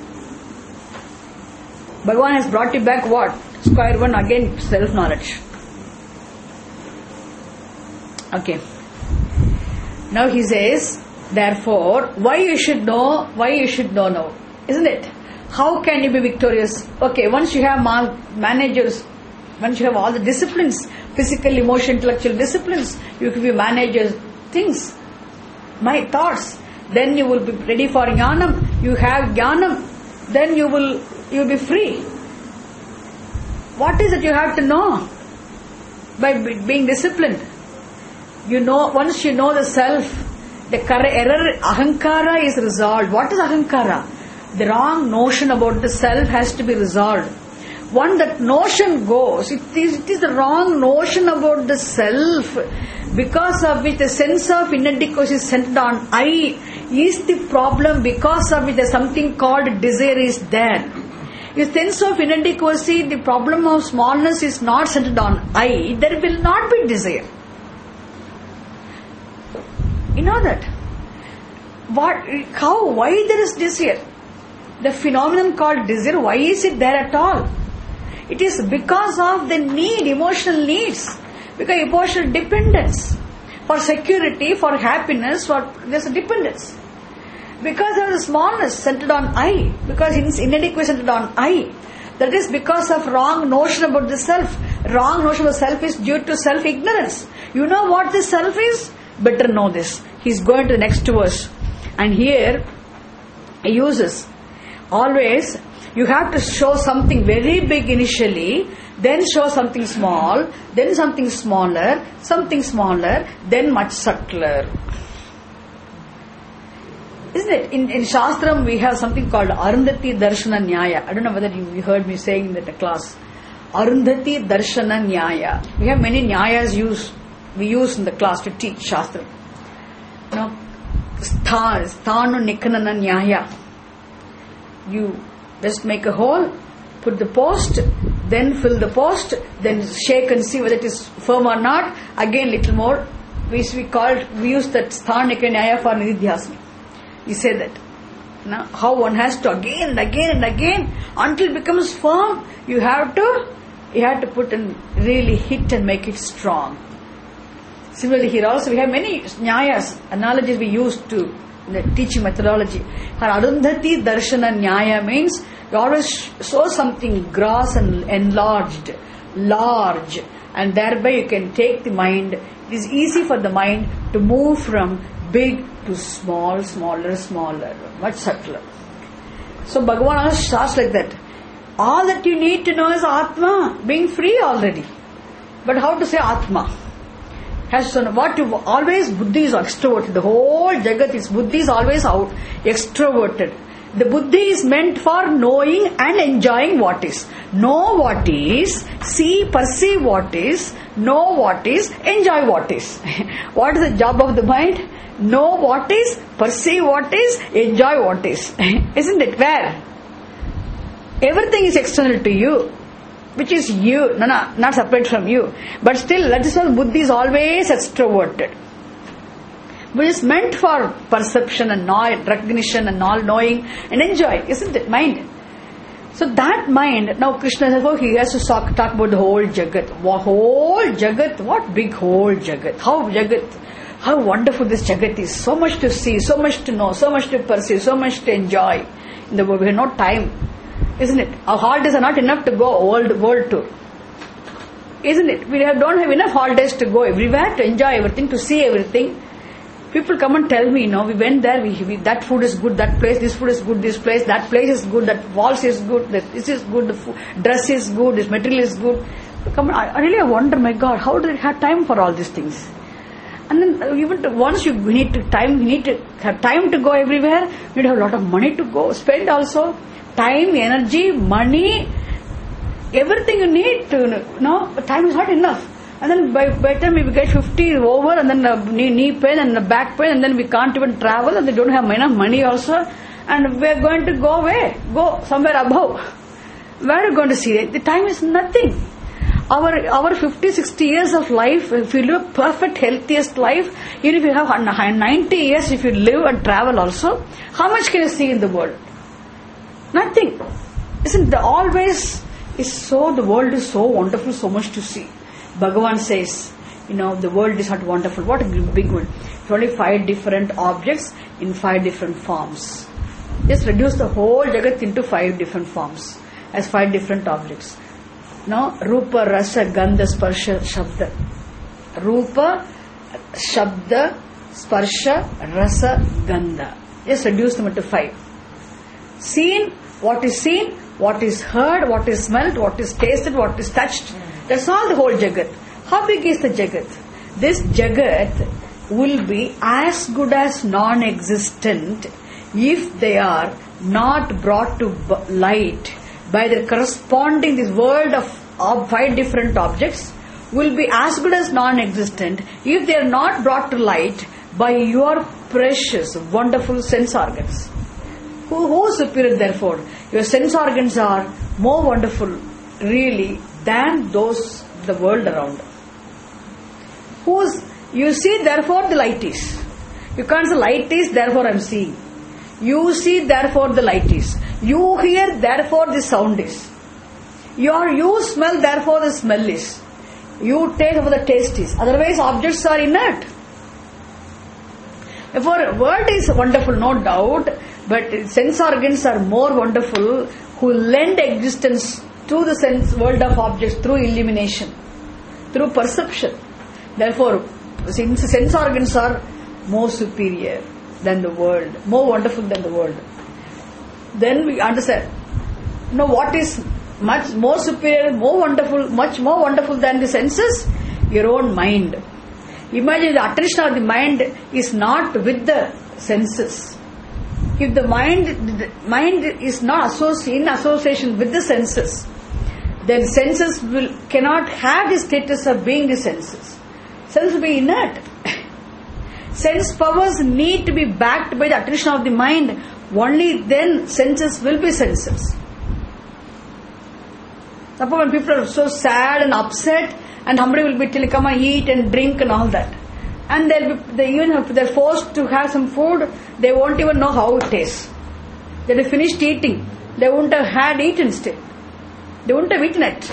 Bhagavan has brought you back what? Square one again, self-knowledge. Okay. Now he says, Therefore, why you should know now, isn't it? How can you be victorious? Okay, once you have managers, once you have all the disciplines, physical, emotional, intellectual disciplines, you can be managers, things, my thoughts, then you will be ready for jnanam. You have jnanam, then you'll be free. What is it you have to know? By being disciplined. You know, once you know the self, the error, ahankara is resolved. What is ahankara? The wrong notion about the self has to be resolved. Once that notion goes, it is the wrong notion about the self, because of which the sense of inadequacy is centered on I is the problem, because of which there is something called desire is there. If sense of inadequacy, the problem of smallness is not centered on I, there will not be desire. You know that? Why there is desire? The phenomenon called desire, why is it there at all? It is because of the need, emotional needs, because emotional dependence. For security, for happiness, there's a dependence. Because of the smallness centered on I, because inadequacy centered on I. That is because of wrong notion about the self. Wrong notion of self is due to self-ignorance. You know what the self is? Better know this. He's going to the next verse. And here, he uses, always, you have to show something very big initially, then show something small, then something smaller, then much subtler. Isn't it? In Shastram, we have something called Arundhati Darshana Nyaya. I don't know whether you heard me saying in that class. Arundhati Darshana Nyaya. We have many Nyayas we use in the class to teach Shastram. You know, Sthanu Nikanana Nyaya. You just make a hole, put the post, then fill the post, then shake and see whether it is firm or not. Again, little more. We use that Sthanu Nikanana Nyaya for Nididhyasana. He said that. Now, how one has to again and again until it becomes firm, you have to put and really hit and make it strong. Similarly, here also we have many nyayas, analogies we use to the teaching methodology. Arundhati Darshana Nyaya means you always show something gross and enlarged, large, and thereby you can take the mind. It is easy for the mind to move from big to small, smaller, much subtler. So Bhagavan also starts like that. All that you need to know is Atma, being free already. But how to say Atma? Buddhi is extroverted. The whole Jagat is Buddhi is always out, extroverted. The Buddhi is meant for knowing and enjoying what is. Know what is, see, perceive what is, know what is, enjoy what is. What is the job of the mind? Know what is, perceive what is, enjoy what is. Isn't it? Where? Everything is external to you, which is you, not separate from you. But still, that is why Buddhi is always extroverted. But it's meant for perception and recognition and all knowing and enjoy, isn't it? Mind. So that mind, now Krishna says, he has to talk about the whole Jagat. Whole Jagat, what big whole Jagat? How wonderful this Jagat is. So much to see, so much to know, so much to perceive, so much to enjoy. In the world, we have no time. Isn't it? Our holidays are not enough to go world tour. Isn't it? We don't have enough holidays to go everywhere, to enjoy everything, to see everything. People come and tell me, we went there, that food is good, that place, this food is good, this place, that place is good, that waltz is good, this is good, the dress is good, this material is good. I really wonder, my God, how do they have time for all these things? And then once you need to have time to go everywhere, you need to have a lot of money to go, spend also. Time, energy, money, everything you need to but time is not enough. And then by the time we get 50 over, and then knee pain and back pain, and then we can't even travel, and they don't have enough money also, and we're going to go away, go somewhere above. Where are you going to see it? The time is nothing. Our 50, 60 years of life, if you live perfect, healthiest life, even if you have 90 years, if you live and travel also, how much can you see in the world? Nothing. Isn't the always is so, the world is so wonderful, so much to see. Bhagavan says, the world is not wonderful. What a big one. It's only 5 different objects in 5 different forms. Just reduce the whole Jagat into 5 different forms as 5 different objects. Rupa, Rasa, Gandha, Sparsha, Shabda. Rupa, Shabda, Sparsha, Rasa, Gandha. Just reduce them into 5. Seen, what is seen, what is heard, what is smelt, what is tasted, what is touched. That's all the whole Jagat. How big is the Jagat? This Jagat will be as good as non-existent if they are not brought to light by the corresponding, this world of 5 different objects will be as good as non-existent if they are not brought to light by your precious, wonderful sense organs. Who is superior therefore? Your sense organs are more wonderful really than those the world around. You see therefore the light is. You can't say light is therefore I am seeing. You see therefore the light is. You hear therefore the sound is. You smell therefore the smell is. You taste therefore the taste is. Otherwise objects are inert. Therefore world is wonderful, no doubt, but sense organs are more wonderful who lend existence to the sense world of objects through illumination, through perception. Therefore, since sense organs are more superior than the world, more wonderful than the world, then we understand. What is much more superior, more wonderful, much more wonderful than the senses? Your own mind. Imagine the attention of the mind is not with the senses. If the mind is not in association with the senses, then senses cannot have the status of being the senses. Sense will be inert. Sense powers need to be backed by the attention of the mind. Only then senses will be senses. Suppose when people are so sad and upset, and somebody will be telling, come and eat and drink and all that, and they're forced to have some food, they won't even know how it tastes. They'll have finished eating. They won't have had eaten still. They won't have eaten it.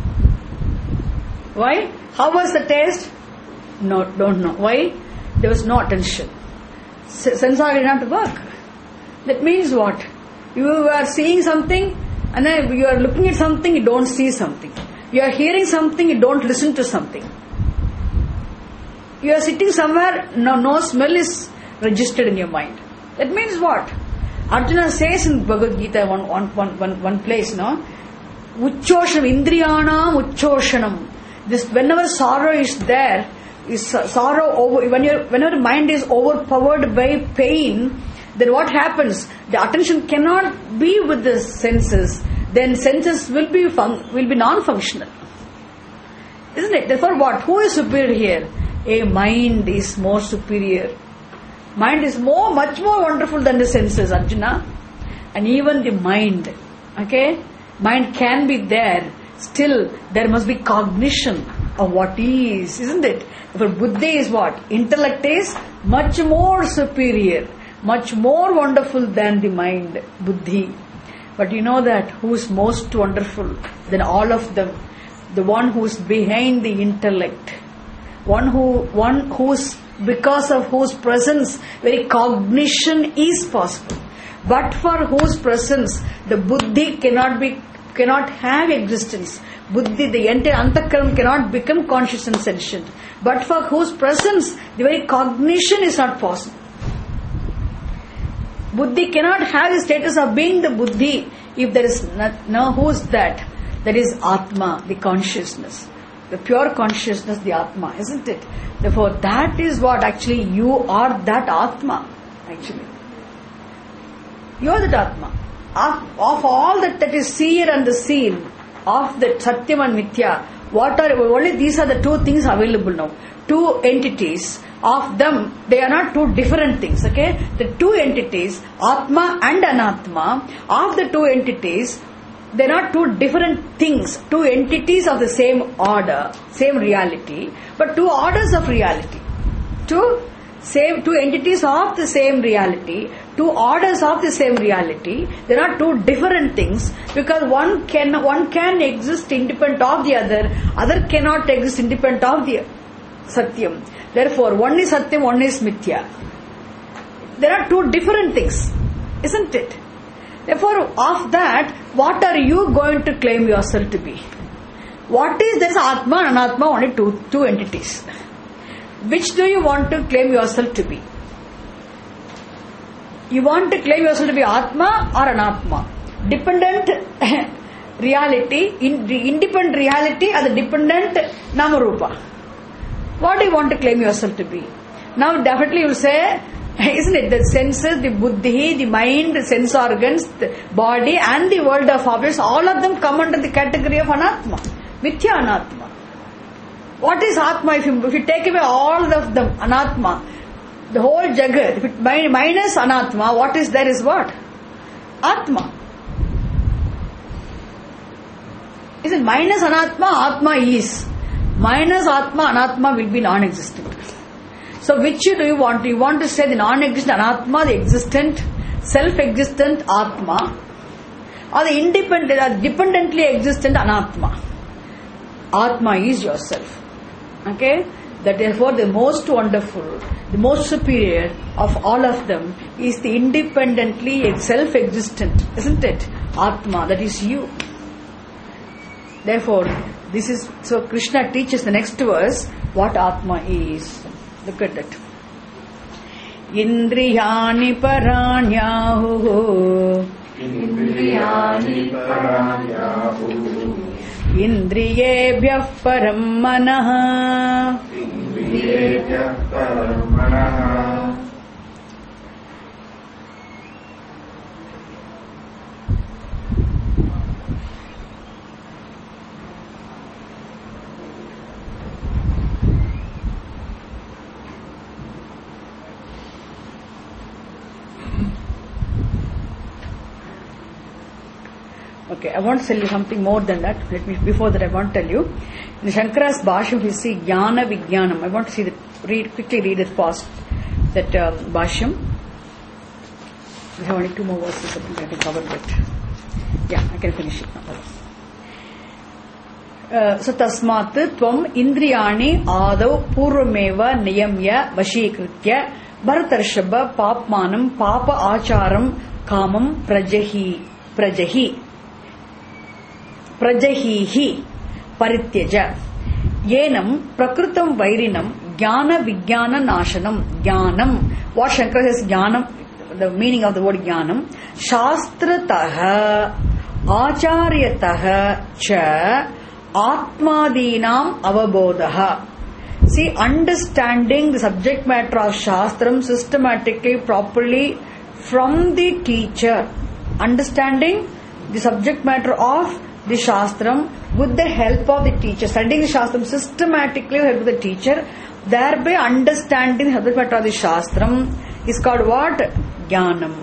Why? How was the taste? No, don't know. Why? There was no attention. Sense organ did not work. That means what? You are seeing something, and then you are looking at something, you don't see something. You are hearing something, you don't listen to something. You are sitting somewhere, no smell is registered in your mind. That means what? Arjuna says in Bhagavad Gita one place, Uchoshanam, Indriyanam Uchoshanam. This, whenever sorrow is there, whenever mind is overpowered by pain, then what happens? The attention cannot be with the senses. Then senses will be non-functional, isn't it? Therefore, what? Who is superior here? A mind is more superior. Mind is much more wonderful than the senses, Arjuna. And even the mind, mind can be there. Still, there must be cognition of what is, isn't it? For buddhi is what? Intellect is much more superior, much more wonderful than the mind, buddhi. But you know that who is most wonderful than all of them? The one who is behind the intellect. One who's because of whose presence very cognition is possible. But for whose presence the buddhi cannot have existence. Buddhi, the entire antakaran cannot become conscious and sentient. But for whose presence the very cognition is not possible. Buddhi cannot have the status of being the buddhi if there is no who is that? That is Atma, the consciousness. The pure consciousness, the Atma, isn't it? Therefore, that is what actually you are, that Atma, actually. You are that Atma. Of all that is seer and the seen, of the Satyam and Mithya, only these are the two things available now. Two entities. Of them, they are not two different things, The two entities, Atma and Anatma, of the two entities, they are not two different things, two entities of the same order, same reality, but two orders of reality. Two entities of the same reality, two orders of the same reality. They are not two different things, because one can exist independent of the other cannot exist independent of the other. Satyam. Therefore, one is Satyam, one is Mithya. There are two different things, isn't it? Therefore, of that, what are you going to claim yourself to be? What is this Atma and Anatma? Only two entities. Which do you want to claim yourself to be? You want to claim yourself to be Atma or Anatma? Dependent reality, independent reality or the dependent Namarupa? What do you want to claim yourself to be? Now definitely you will say, isn't it, the senses, the buddhi, the mind, the sense organs, the body and the world of objects, all of them come under the category of Anatma, Mithya Anatma. What is Atma? If you take away all of them, Anatma, the whole Jagat, if it minus Anatma, what is there is what? Atma. Isn't minus Anatma, Atma is. Minus Atma, Anatma will be non-existent. So which do you want? You want to say the non-existent Anatma, the existent, self-existent Atma, or the independent, or dependently existent Anatma? Atma is yourself. Okay? That therefore the most wonderful, the most superior of all of them is the independently self-existent, isn't it? Atma, that is you. Therefore, this is, so Krishna teaches the next verse what Atma is. Look at that. Indriyani paranyahu. Indriyani paranyahu. Indriyebhyah param manah. Indriyebhyah param manah. Okay, I want to tell you something more than that. Before that, I want to tell you. In Shankara's Bhashyam, we see Jnana Vijnanam. I want to see that. Quickly read it fast. That Bhashyam. We have only 2 more verses. I think I can cover that. Yeah, I can finish it now. So tasmat tvam indriyani adav purvameva niyamya vashikritya bharatarshaba papmanam papa acharam kamam prajahi prajahihi parityaja yenam prakrutam vairinam jnana vijnana nashanam jnanam. What Shankara says jnanam, the meaning of the word jnanam, shastratah acharyatah cha atmadinam avabodha. See, understanding the subject matter of Shastram systematically, properly from the teacher, understanding the subject matter of the Shastram with the help of the teacher, studying the Shastram systematically with the help of the teacher, thereby understanding the subject matter of the Shastram is called what? Jnanam.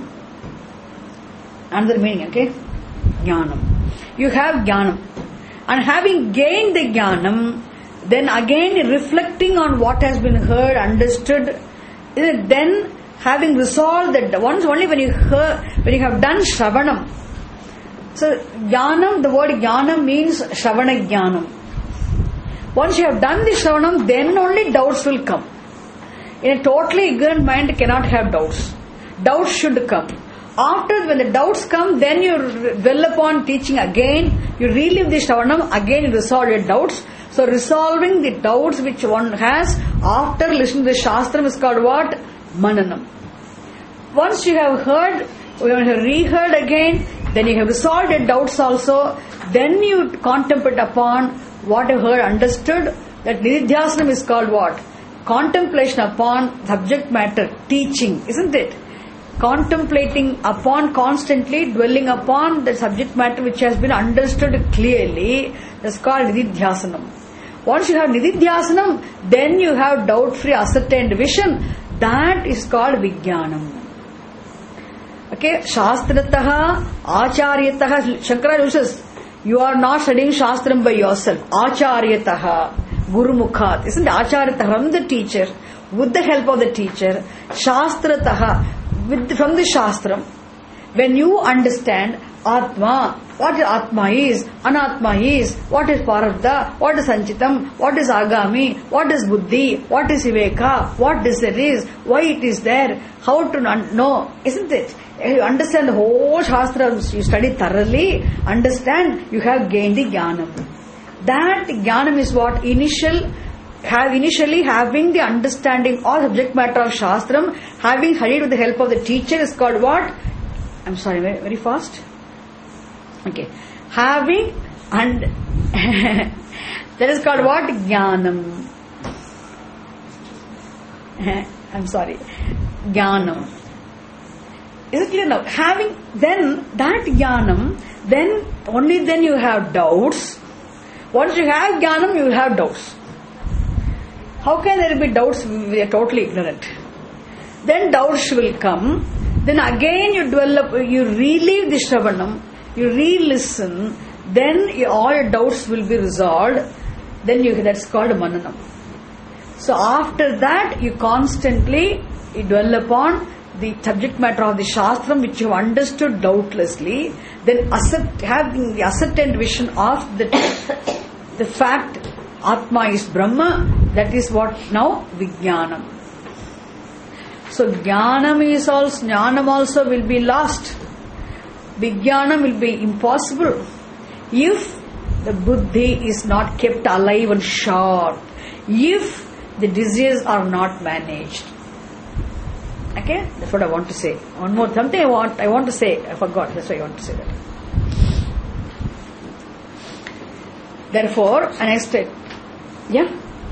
Another meaning, okay? Jnanam. You have Jnanam. And having gained the Jnanam, then again reflecting on what has been heard, understood, then having resolved that once only when you have done Shravanam. So Jnanam, the word Jnanam means Shravana Jnanam. Once you have done the Shravanam, then only doubts will come. In a totally ignorant mind cannot have doubts. Doubts should come. After, when the doubts come, then you dwell upon teaching again, you relive the Shravanam, again you resolve your doubts. So resolving the doubts which one has after listening to the Shastram is called what? Mananam. Once you have heard, you have reheard again, then you have resolved your doubts also, then you contemplate upon what you heard, understood. That Nididhyasanam is called what? Contemplation upon subject matter, teaching, isn't it? Contemplating upon, constantly dwelling upon the subject matter which has been understood clearly, that's called Nididhyasanam. Once you have Nididhyasanam, then you have doubt-free ascertained vision. That is called Vijnanam. Okay, Shastrataha, Acharyataha. Shankara uses, you are not studying Shastram by yourself. Acharyataha, Guru Mukhat. Isn't it? Acharyataha, from the teacher, with the help of the teacher. Shastrataha, from the Shastram. When you understand Atma, what Atma is, Anatma is, what is Parartha, what is Sanchitam, what is Agami, what is Buddhi, what is Viveka, what this it is, why it is there, how to know, isn't it? You understand the whole Shastra, you study thoroughly, understand, you have gained the Jnanam. That Jnanam is what? Initially having the understanding or subject matter of Shastram, having studied with the help of the teacher is called what? I'm sorry, very, very fast. Okay. Having and that is called what? Jnanam. I'm sorry. Jnanam. Is it clear now? Having then that Jnanam, then only then you have doubts. Once you have Jnanam, you will have doubts. How can there be doubts? We are totally ignorant. Then doubts will come. Then again you develop, you relieve the Shravanam, you re-listen, then all your doubts will be resolved. Then that's called Mananam. So after that, you constantly dwell upon the subject matter of the Shastram which you have understood doubtlessly, then having the ascertained vision of the fact Atma is Brahma, that is what now Vijnanam. So Jnanam also will be lost. Vijnanam will be impossible if the buddhi is not kept alive and sharp, if the desires are not managed. Okay, that's what I want to say. One more something I want to say. I forgot. That's why I want to say that. Therefore, and I state, yeah.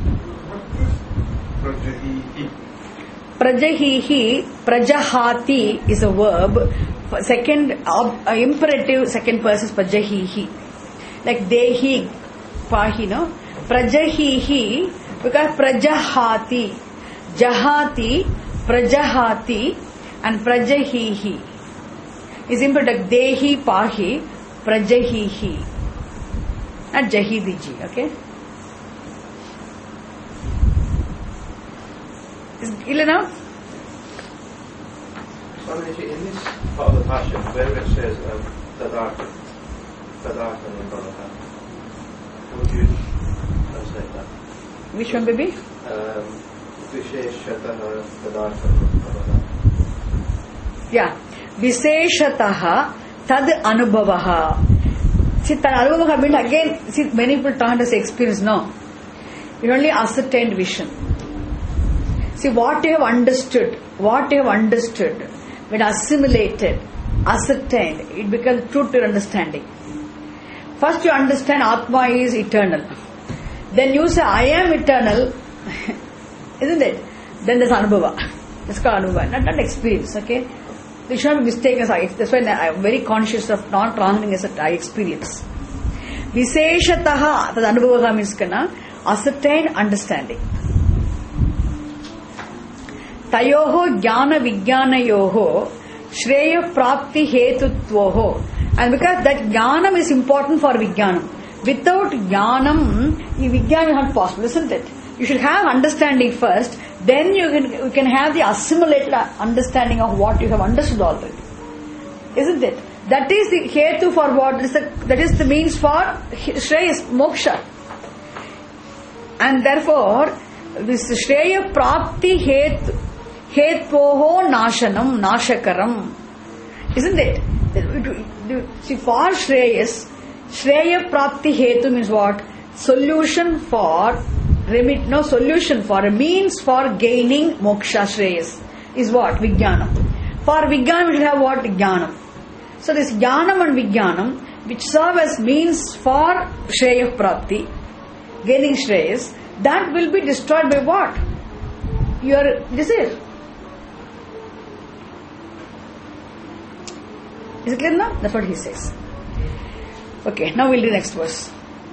Prajahihi, prajahati is a verb. Second imperative, second person is prajahihi. Like dehi, pahi, no? Prajahihi, because prajahati, jahati, prajahati, and prajahihi is imperative. Dehi, pahi, prajahihi. Not jahidiji, okay? Is it clear now? Swamiji, in this part of the Passion, where it says Tadartha and Bhavata, would you translate that? Which one, baby? Visheshataha Tadartha and Bhavata. Yeah. Visheshataha tad anubhavaha. See, tad anubhavaha means again, see, many people don't have experience, no. It's only ascertained vision. See, what you have understood, when assimilated, ascertained, it becomes true to your understanding. First you understand Atma is eternal. Then you say, I am eternal. Isn't it? Then there's Anubhava. That's called Anubhava, not experience, okay? You should not be mistaken. That's why I am very conscious of not translating as I experience. Visheshataha, that Anubhava means ascertained understanding. Tayoho jnana vijnanayoho shreya prapti hetutvoho. And because that jnanam is important for vijnanam. Without jnanam, vijnanam is not possible, isn't it? You should have understanding first, then you can have the assimilated understanding of what you have understood already. Isn't it? That is the hetu for what? That is the means for Shreyas, moksha. And therefore, this Shreya prapti hetvoho nashanam, nashakaram. Isn't it? See, for Shreyas, Shreya prapti hetu means what? Solution for solution for a means for gaining moksha Shreyas is what? Vijnanam. For Vijnanam, we should have what? Jnanam. So this Jnanam and Vijnanam, which serve as means for Shreya prapti, gaining Shreyas, that will be destroyed by what? Your desire. Is it clear now? That's what he says. Okay, now we'll do the next verse.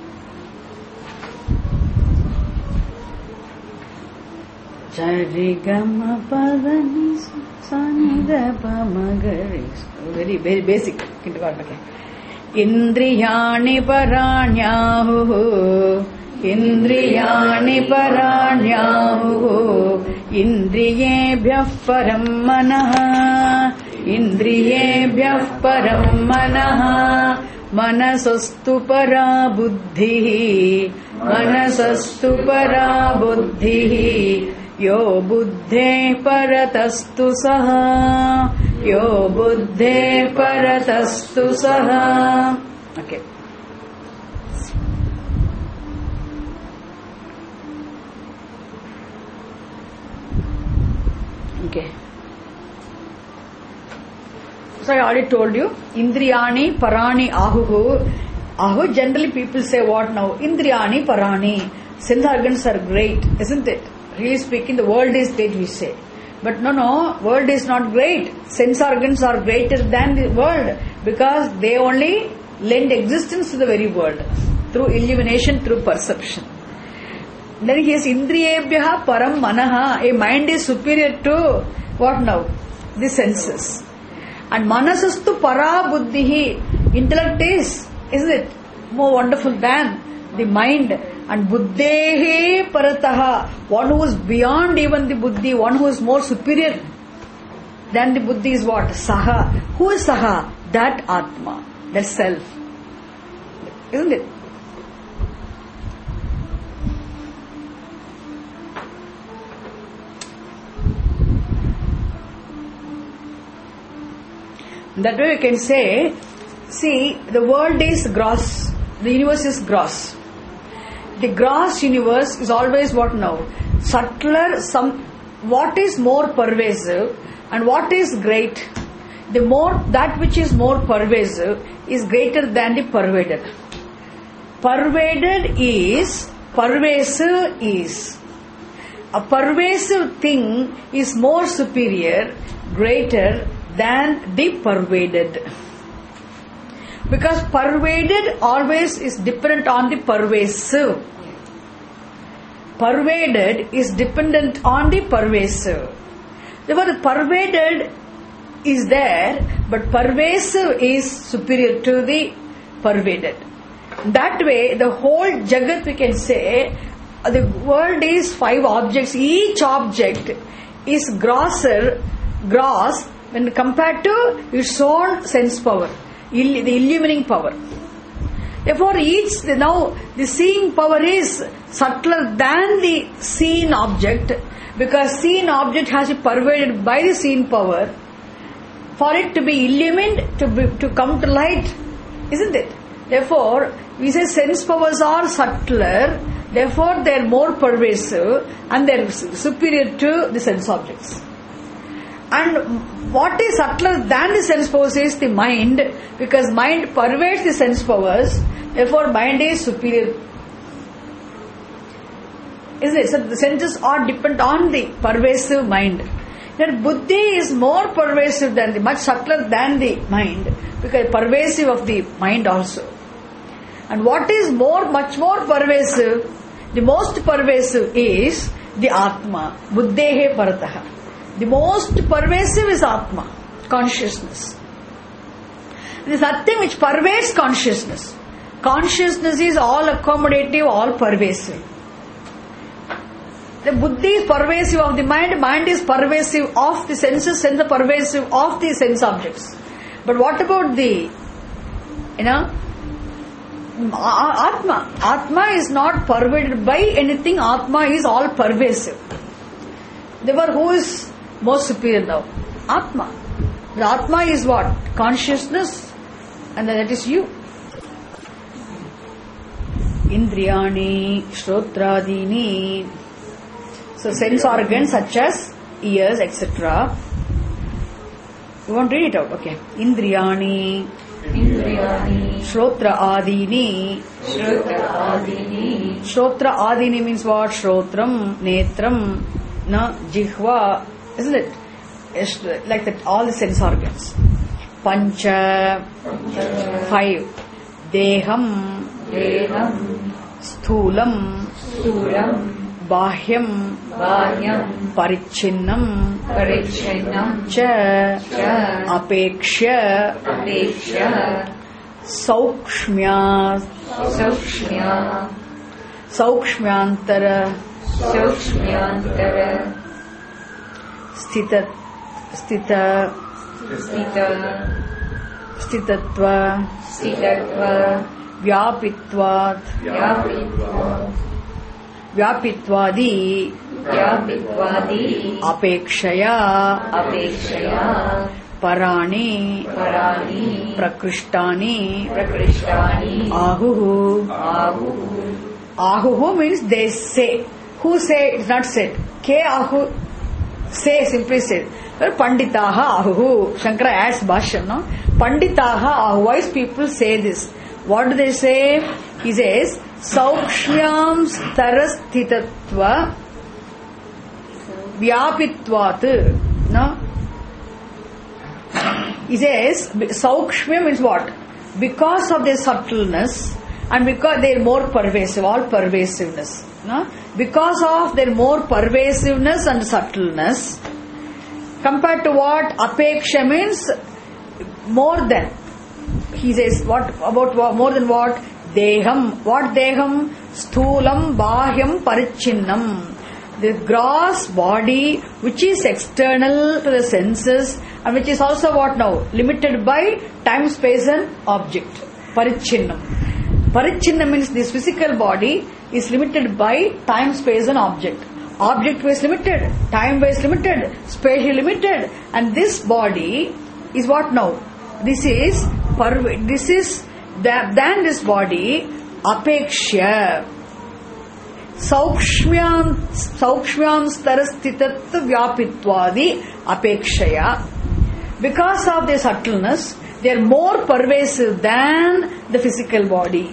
Charigama padani sanidapa magaris. Very, very basic kindergarten. Okay. Indriyani paranyahu. Indriyani paranyahu. Indriyebhyah param manaha. इन्द्रियेभ्यः परम् मनः मनसस्तु परा बुद्धिः मनसस्तु परा बुद्धिः यो बुद्धेः परतस्तु सः यो बुद्धेः परतस्तु सः. Okay. Okay. So I already told you, Indriyani Parani Ahuhu. Ahu, generally people say what now? Indriyani Parani. Sense organs are great, isn't it? Really speaking, the world is great, we say. But no, world is not great. Sense organs are greater than the world because they only lend existence to the very world through illumination, through perception. Then he says, Indriyebhyaha param manaha. A mind is superior to what now? The senses. And manasastu para buddhihi. Intellect is, isn't it, more wonderful than the mind. And buddhehe parataha. One who is beyond even the buddhi, one who is more superior than the buddhi is what? Saha. Who is saha? That atma, that self. Isn't it? That way we can say, see, the world is gross, the universe is gross. The gross universe is always what now? Subtler, what is more pervasive and what is great. The more, that which is more pervasive is greater than the pervaded. Pervaded is, pervasive is. A pervasive thing is more superior, greater than the pervaded. Because pervaded always is dependent on the pervasive. Pervaded is dependent on the pervasive. Therefore, the pervaded is there, but pervasive is superior to the pervaded. That way, the whole Jagat, we can say, the world is 5 objects. Each object is gross when compared to its own sense power, the illumining power. Therefore, now the seeing power is subtler than the seen object, because seen object has to be pervaded by the seen power for it to be illumined, to come to light, isn't it? Therefore, we say sense powers are subtler, therefore they are more pervasive and they are superior to the sense objects. And what is subtler than the sense powers is the mind, because mind pervades the sense powers, therefore mind is superior. Isn't it? So the senses are dependent on the pervasive mind. That buddhi is more pervasive than much subtler than the mind, because pervasive of the mind also. And what is much more pervasive, the most pervasive is the Atma, buddhehe parataha. The most pervasive is Atma, consciousness. There is nothing which pervades consciousness. Consciousness is all accommodative, all pervasive. The buddhi is pervasive of the mind, mind is pervasive of the senses, sense is pervasive of the sense objects. But what about the, Atma? Atma is not pervaded by anything, Atma is all pervasive. Therefore, who is most superior now? Atma. The Atma is what? Consciousness, and that is you. Indriyani, Shrotradini. So sense organs such as ears, etc. You want to read it out? Okay. Indriyani, Shrotra Adini. Shrotra Adini means what? Shrotram, Netram, Jihva, isn't it? It's like that, all the sense organs. Pancha, 5. Deham, Sthulam, Bahyam, Parichinnam, Cha, Apekshya, Saukshmya, Saukshmyantara, Stita, Stitatva. Vyapitvat. Vyapitvadi. Apekshaya. Parani. Prakrishtani. Ahuhu. Ahuhu means they say. Who say? It's not said. Ke ahu. Say, simply say. Well, Panditaha ahuhu. Shankara adds Bhashya, no? Panditaha ahu. Wise people say this. What do they say? He says, Saukshmyam starasthitatva vyapitvat. No? He says, Saukshmya means what? Because of their subtleness and because they are more pervasive, all pervasiveness. No? Because of their more pervasiveness and subtleness, compared to what? Apeksha means more than. He says, what about more than what? Deham. What Deham? Sthulam, Bahyam, Parichinnam. The gross body which is external to the senses and which is also what now? Limited by time, space and object. Parichinnam. Parichinnam means this physical body is limited by time, space and object. Object wise limited, time wise limited, spatially limited, and this body is what now? This is than this body, apeksha. Saukshmyam starasthitat vyapitvadi apekshaya. Because of their subtleness, they are more pervasive than the physical body.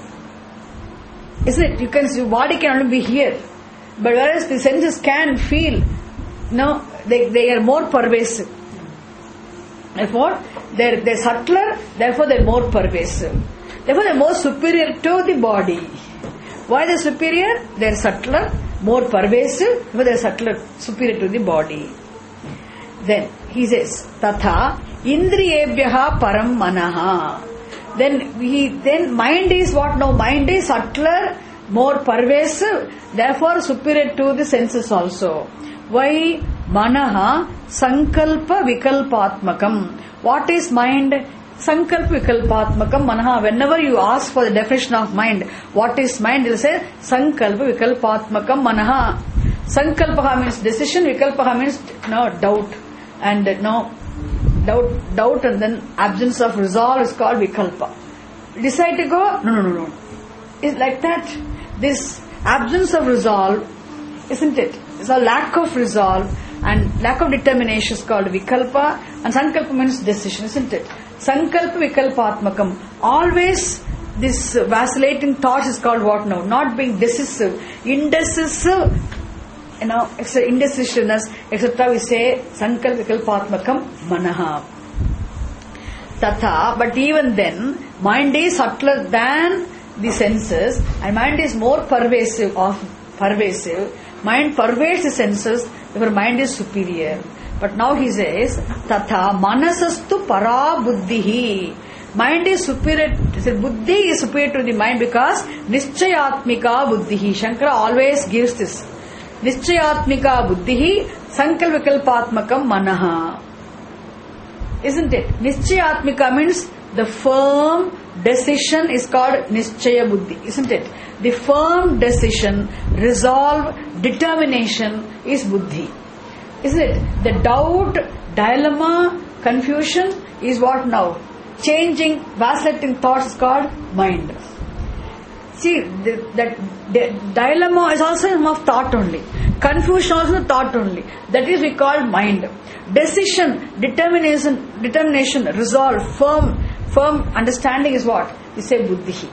Isn't it? You can see body can only be here, but whereas the senses can feel, no, they are more pervasive. Therefore, they're subtler. Therefore, they're more pervasive. Therefore, they're more superior to the body. Why they're superior? They're subtler, more pervasive. Therefore, they're subtler, superior to the body. Then he says, Tatha Indriyebhyaha param manaha. Then mind is what now? Mind is subtler, more pervasive, therefore superior to the senses also. Why? Manaha sankalpa vikalpatmakam. What is mind? Sankalpa vikalpatmakam manaha. Whenever you ask for the definition of mind, what is mind? They will say sankalpa vikalpatmakam manaha. Sankalpaha means decision, vikalpaha means doubt. And doubt and then absence of resolve is called vikalpa. Decide to go? No. It's like that. This absence of resolve, isn't it? It's a lack of resolve and lack of determination is called vikalpa, and sankalpa means decision, isn't it? Sankalpa vikalpatmakam. Always this vacillating thought is called what now? Not being decisive. Indecisive, indecisiveness, etc. We say sankalpa vikalpatmakam manaha. Tatha, but even then, mind is subtler than the senses, and mind is more pervasive. Mind pervades the senses, therefore mind is superior. But now he says, Tatha manasastu para buddhihi. Mind is superior, buddhi is superior to the mind because nischayatmika buddhihi. Shankara always gives this. Nischayatmika buddhihi sankalpa vikalpatmakam manaha. Isn't it? Nischayatmika means the firm decision is called Nischaya Buddhi, isn't it? The firm decision, resolve, determination is Buddhi, isn't it? The doubt, dilemma, confusion is what now? Changing, vacillating thoughts is called mind. See, that dilemma is also of thought only. Confusion also thought only. That is we call mind. Decision, determination, resolve, firm understanding is what? We say buddhi.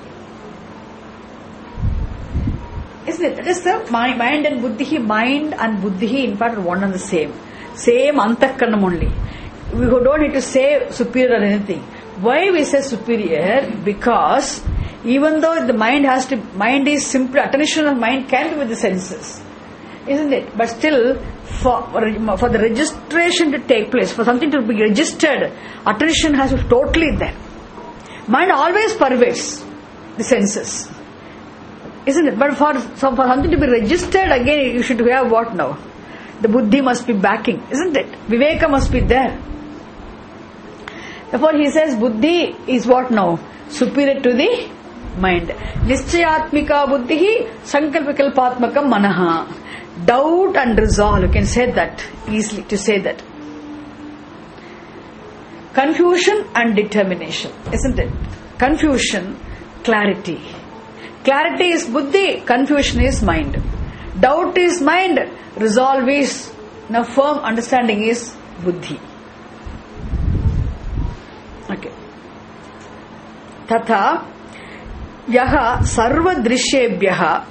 Isn't it? That is the mind and buddhi. Mind and buddhi in fact are one and the same. Same antakaranam only. We don't need to say superior or anything. Why we say superior? Because even though the mind is simply, attention of mind can be with the senses. Isn't it? But still, for the registration to take place, for something to be registered, attention has to be totally there. Mind always pervades the senses. Isn't it? But for something to be registered, again, you should have what now? The buddhi must be backing, isn't it? Viveka must be there. Therefore he says buddhi is what now? Superior to the mind. Nischayatmika buddhi sankalpakalpatmakam manaha. Doubt and resolve, you can say that easily, to say that. Confusion and determination, isn't it? Confusion, clarity. Clarity is buddhi, confusion is mind. Doubt is mind, resolve is, now firm understanding is buddhi. Okay. Tatha yaha sarva drishyebhyah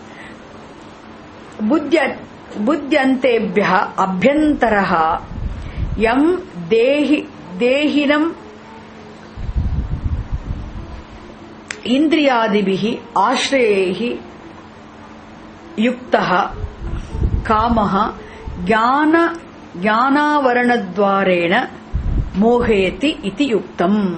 buddhyantebhyah abhyantaraha yam dehinam indriyadibihi ashrayehi yuktaha kamaha jnanavaranadvarena mohayati iti yuktam.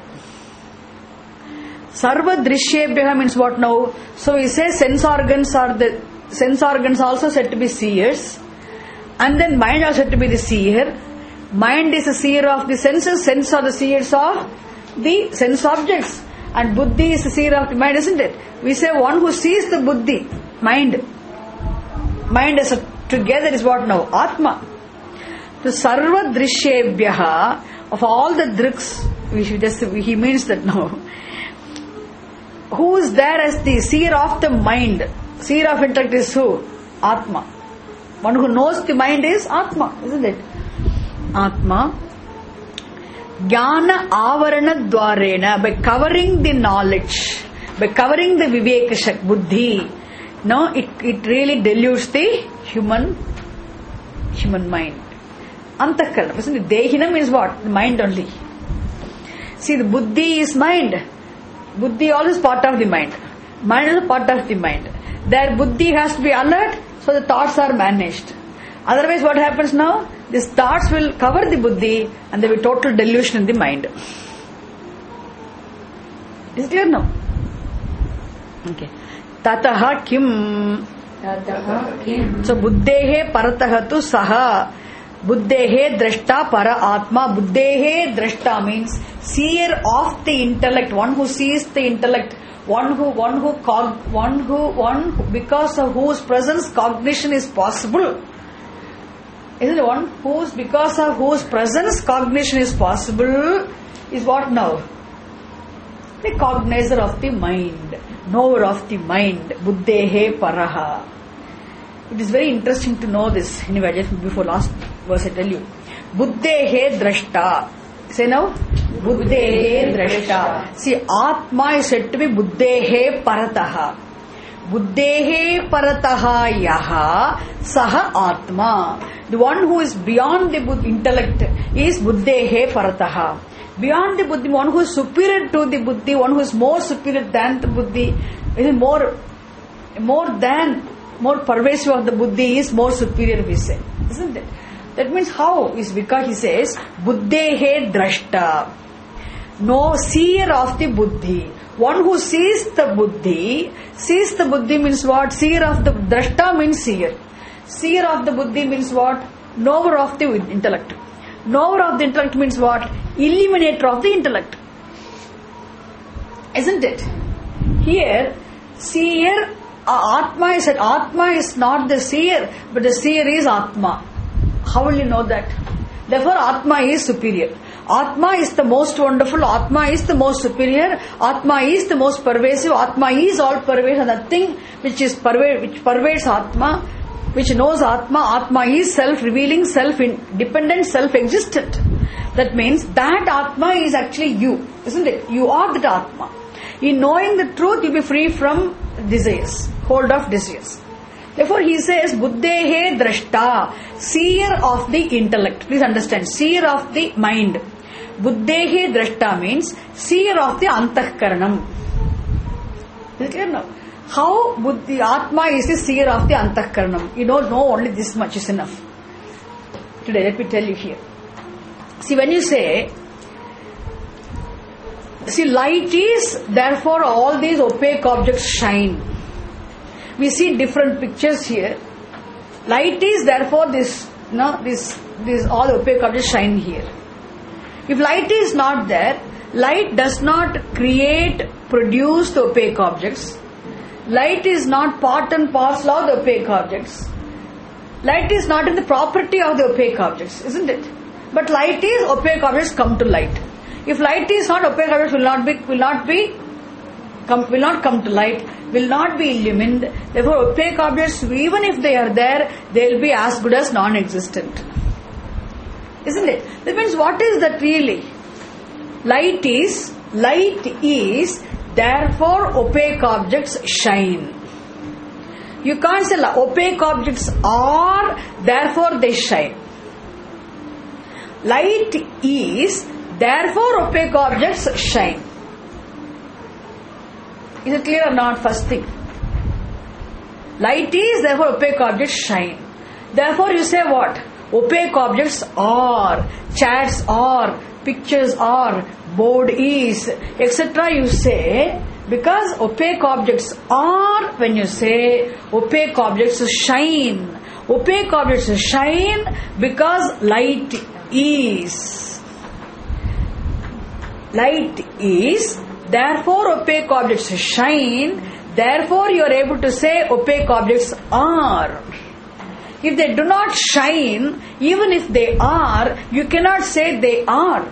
Sarva drishyebhyah means what now? So we say sense organs also said to be seers, and then mind also said to be the seer. Mind is a seer of the senses, sense are the seers of the sense objects, and buddhi is the seer of the mind, isn't it? We say one who sees the buddhi, mind as a together is what now? Atma. So sarva drishyebhyah, of all the driks, he means that now. Who is there as the seer of the mind? Seer of intellect is who? Atma. One who knows the mind is Atma, isn't it? Atma. Jnana avarana dvarena, by covering the knowledge, by covering the viveka buddhi, no, it really dilutes the human mind. Antahkarana, isn't it? Dehina means what? The mind only. See, the buddhi is mind. Buddhi always part of the mind. Mind is a part of the mind. Their buddhi has to be alert, so the thoughts are managed. Otherwise, what happens now? These thoughts will cover the buddhi and there will be total delusion in the mind. Is it clear now? Okay. Tataha kim. So, buddhehe paratah tu saha. Buddhehe drashta para atma. Buddhehe drashta means seer of the intellect, one who sees the intellect, one who because of whose presence cognition is possible. Isn't it? One whose, because of whose presence cognition is possible, is what now? The cognizer of the mind, knower of the mind. Buddhehe paraha. It is very interesting to know this. Anyway, just before last verse I tell you. Buddhehe drashta. Say now. Buddhehe drashta. See, Atma is said to be Buddhehe parataha. Buddhehe parataha yaha saha Atma. The one who is beyond the intellect is Buddhehe parataha. Beyond the buddhi, one who is superior to the buddhi, one who is more superior than the buddhi, more pervasive of the buddhi is more superior, we say. Isn't it? That means how? Is because he says, Buddhehe drashta. No, seer of the buddhi. One who sees the buddhi means what? Seer of the drashta means seer. Seer of the buddhi means what? Knower of the intellect. Knower of the intellect means what? Illuminator of the intellect. Isn't it? Here, seer, Atma is said. Atma is not the seer, but the seer is Atma. How will you know that? Therefore, Atma is superior. Atma is the most wonderful. Atma is the most superior. Atma is the most pervasive. Atma is all pervasive. And the thing which pervades Atma, which knows Atma, Atma is self-revealing, self-independent, self-existent. That means that Atma is actually you, isn't it? You are that Atma. In knowing the truth, you will be free from desires, hold of desires. Therefore, he says, Buddhehe drashta, seer of the intellect. Please understand, seer of the mind. Buddhehe drashta means seer of the antahkaranam. Is it clear now? How Buddhi Atma is the seer of the antahkaranam? You don't know, only this much is enough. Today, let me tell you here. See, when you say, light is, therefore all these opaque objects shine. We see different pictures here. Light is, therefore all opaque objects shine here. If light is not there, light does not produce the opaque objects. Light is not part and parcel of the opaque objects. Light is not in the property of the opaque objects, isn't it? But light is, opaque objects come to light. If light is not, opaque objects will not come to light, will not be illumined. Therefore, opaque objects, even if they are there, they will be as good as non-existent. Isn't it? That means, what is that really? Light is, therefore opaque objects shine. You can't say opaque objects are, therefore they shine. Light is, therefore opaque objects shine. Is it clear or not? First thing. Light is, therefore opaque objects shine. Therefore you say what? Opaque objects are, chats are, pictures are, board is, etc. You say, because opaque objects are, when you say, opaque objects shine. Opaque objects shine because light is. Light is, therefore opaque objects shine. Therefore you are able to say opaque objects are. If they do not shine, even if they are, you cannot say they are.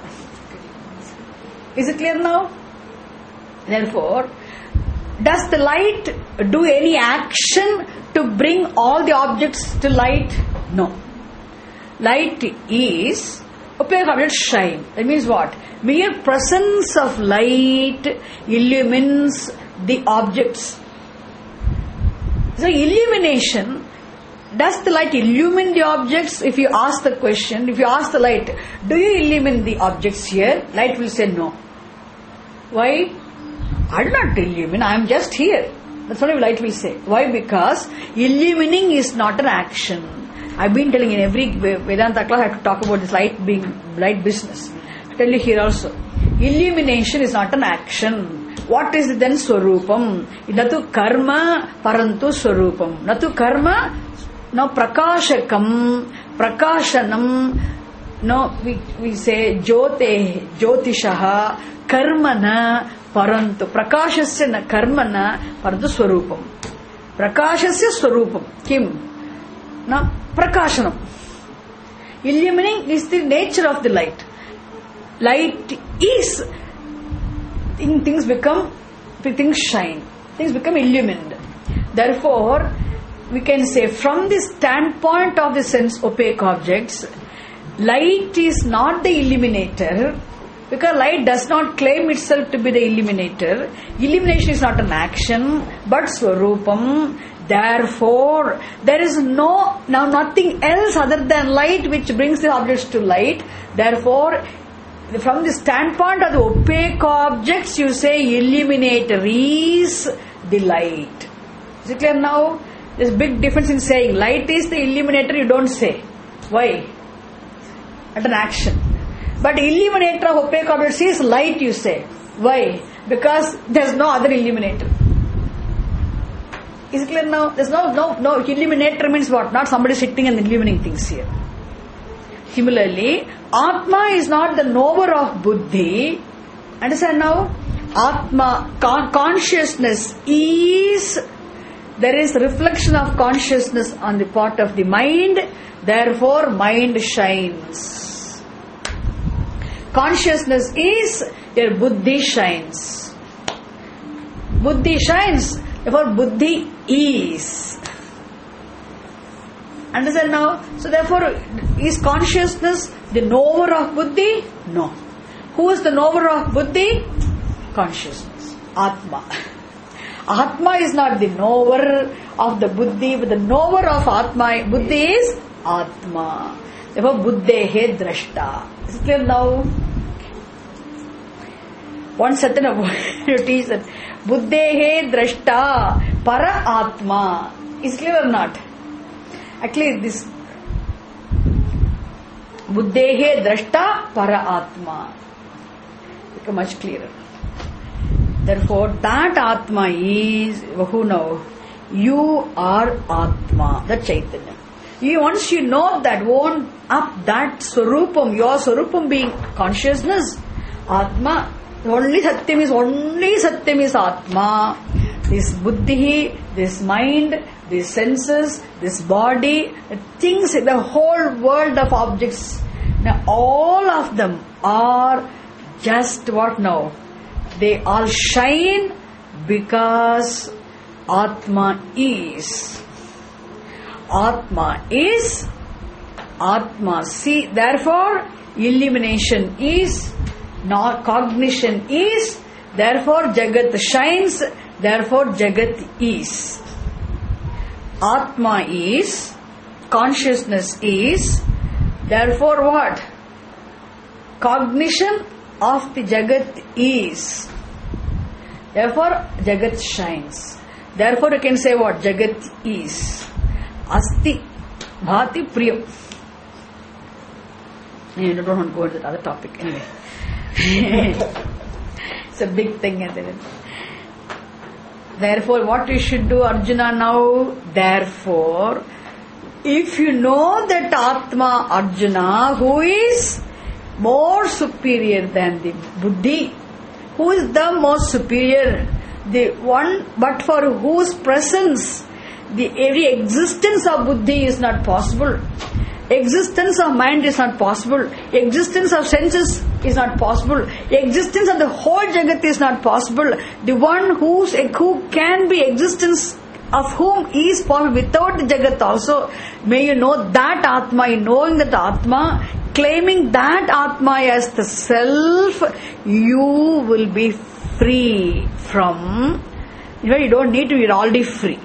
Is it clear now? Therefore, does the light do any action to bring all the objects to light? No. Light is, opaque objects shine. That means what? Mere presence of light illumines the objects. So illumination, does the light illumine the objects? If you ask the question, if you ask the light, do you illumine the objects here? Light will say no. Why? I do not illumine, I am just here. That's what light will say. Why? Because illumining is not an action. I've been telling in every Vedanta class I have to talk about this light business. I tell you here also. Illumination is not an action. What is it then? Swarupam. Natu karma parantu swarupam. Natu karma, no prakashakam, prakashanam, no we say jyotishaha, karmana parantu. Prakashasya na karmana parantu swarupam. Prakashasya swarupam. Kim? No, prakashanam. Illumining is the nature of the light. Light is, things shine, things become illumined. Therefore, we can say from the standpoint of the sense opaque objects, light is not the illuminator, because light does not claim itself to be the illuminator. Illumination is not an action, but swarupam. Therefore, there is nothing else other than light which brings the objects to light. Therefore, from the standpoint of the opaque objects, you say illuminator is the light. Is it clear now? There's a big difference in saying light is the illuminator, you don't say. Why? Not an action. But illuminator of opaque objects is light, you say. Why? Because there's no other illuminator. Is it clear now? There's no illuminator means what? Not somebody sitting and illuminating things here. Similarly, Atma is not the knower of Buddhi. Understand now? Atma, consciousness is, there is reflection of consciousness on the part of the mind, therefore mind shines. Consciousness is, your Buddhi shines. Buddhi shines, therefore Buddhi is. Understand now? So therefore, is consciousness the knower of Buddhi? No. Who is the knower of Buddhi? Consciousness. Atma. Atma is not the knower of the Buddhi, but the knower of Atma, Buddhi is Atma. Therefore, Buddhehe drashta. Is it clear now? One certain teach that Buddhehe drashta para Atma. Is it clear or not? Actually, this Buddhehe drashta para Atma become much clearer. Therefore, that Atma is, who now? You are Atma, that Chaitanya. Once you know that, own up that Swarupam, your Swarupam being consciousness, Atma, only Satyam is Atma. This Buddhi, this mind, these senses, this body, things, the whole world of objects, now all of them are just what now? They all shine because Atma is. Atma is. Atma see. Therefore, illumination is. Not cognition is. Therefore, Jagat shines. Therefore, Jagat is. Atma is. Consciousness is. Therefore, what? Cognition of the Jagat is. Therefore, Jagat shines. Therefore, you can say what? Jagat is. Asti. Bhati Priyam. You don't want to go into that other topic anyway. It's a big thing. Therefore, what you should do, Arjuna, now? Therefore, if you know that Atma, Arjuna, who is more superior than the Buddhi, who is the most superior, the one but for whose presence the every existence of Buddhi is not possible, existence of mind is not possible, existence of senses is not possible, existence of the whole Jagat is not possible. The one who can be existence of whom is possible without the Jagat also. May you know that Atma. In knowing that Atma, claiming that Atma as the self, you will be free from. You don't need to, you're already free.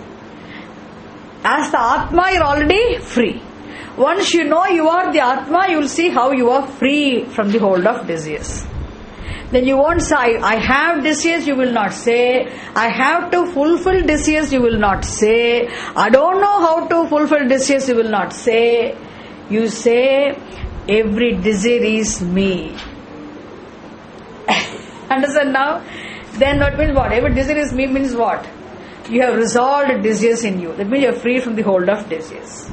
As the Atma, you're already free. Once you know you are the Atma, you will see how you are free from the hold of desires. Then you won't say, I have desires, you will not say. I have to fulfill desires, you will not say. I don't know how to fulfill desires, you will not say. You say, every desire is me. Understand now? Then what means what? Every desire is me means what? You have resolved desires in you. That means you are free from the hold of desires.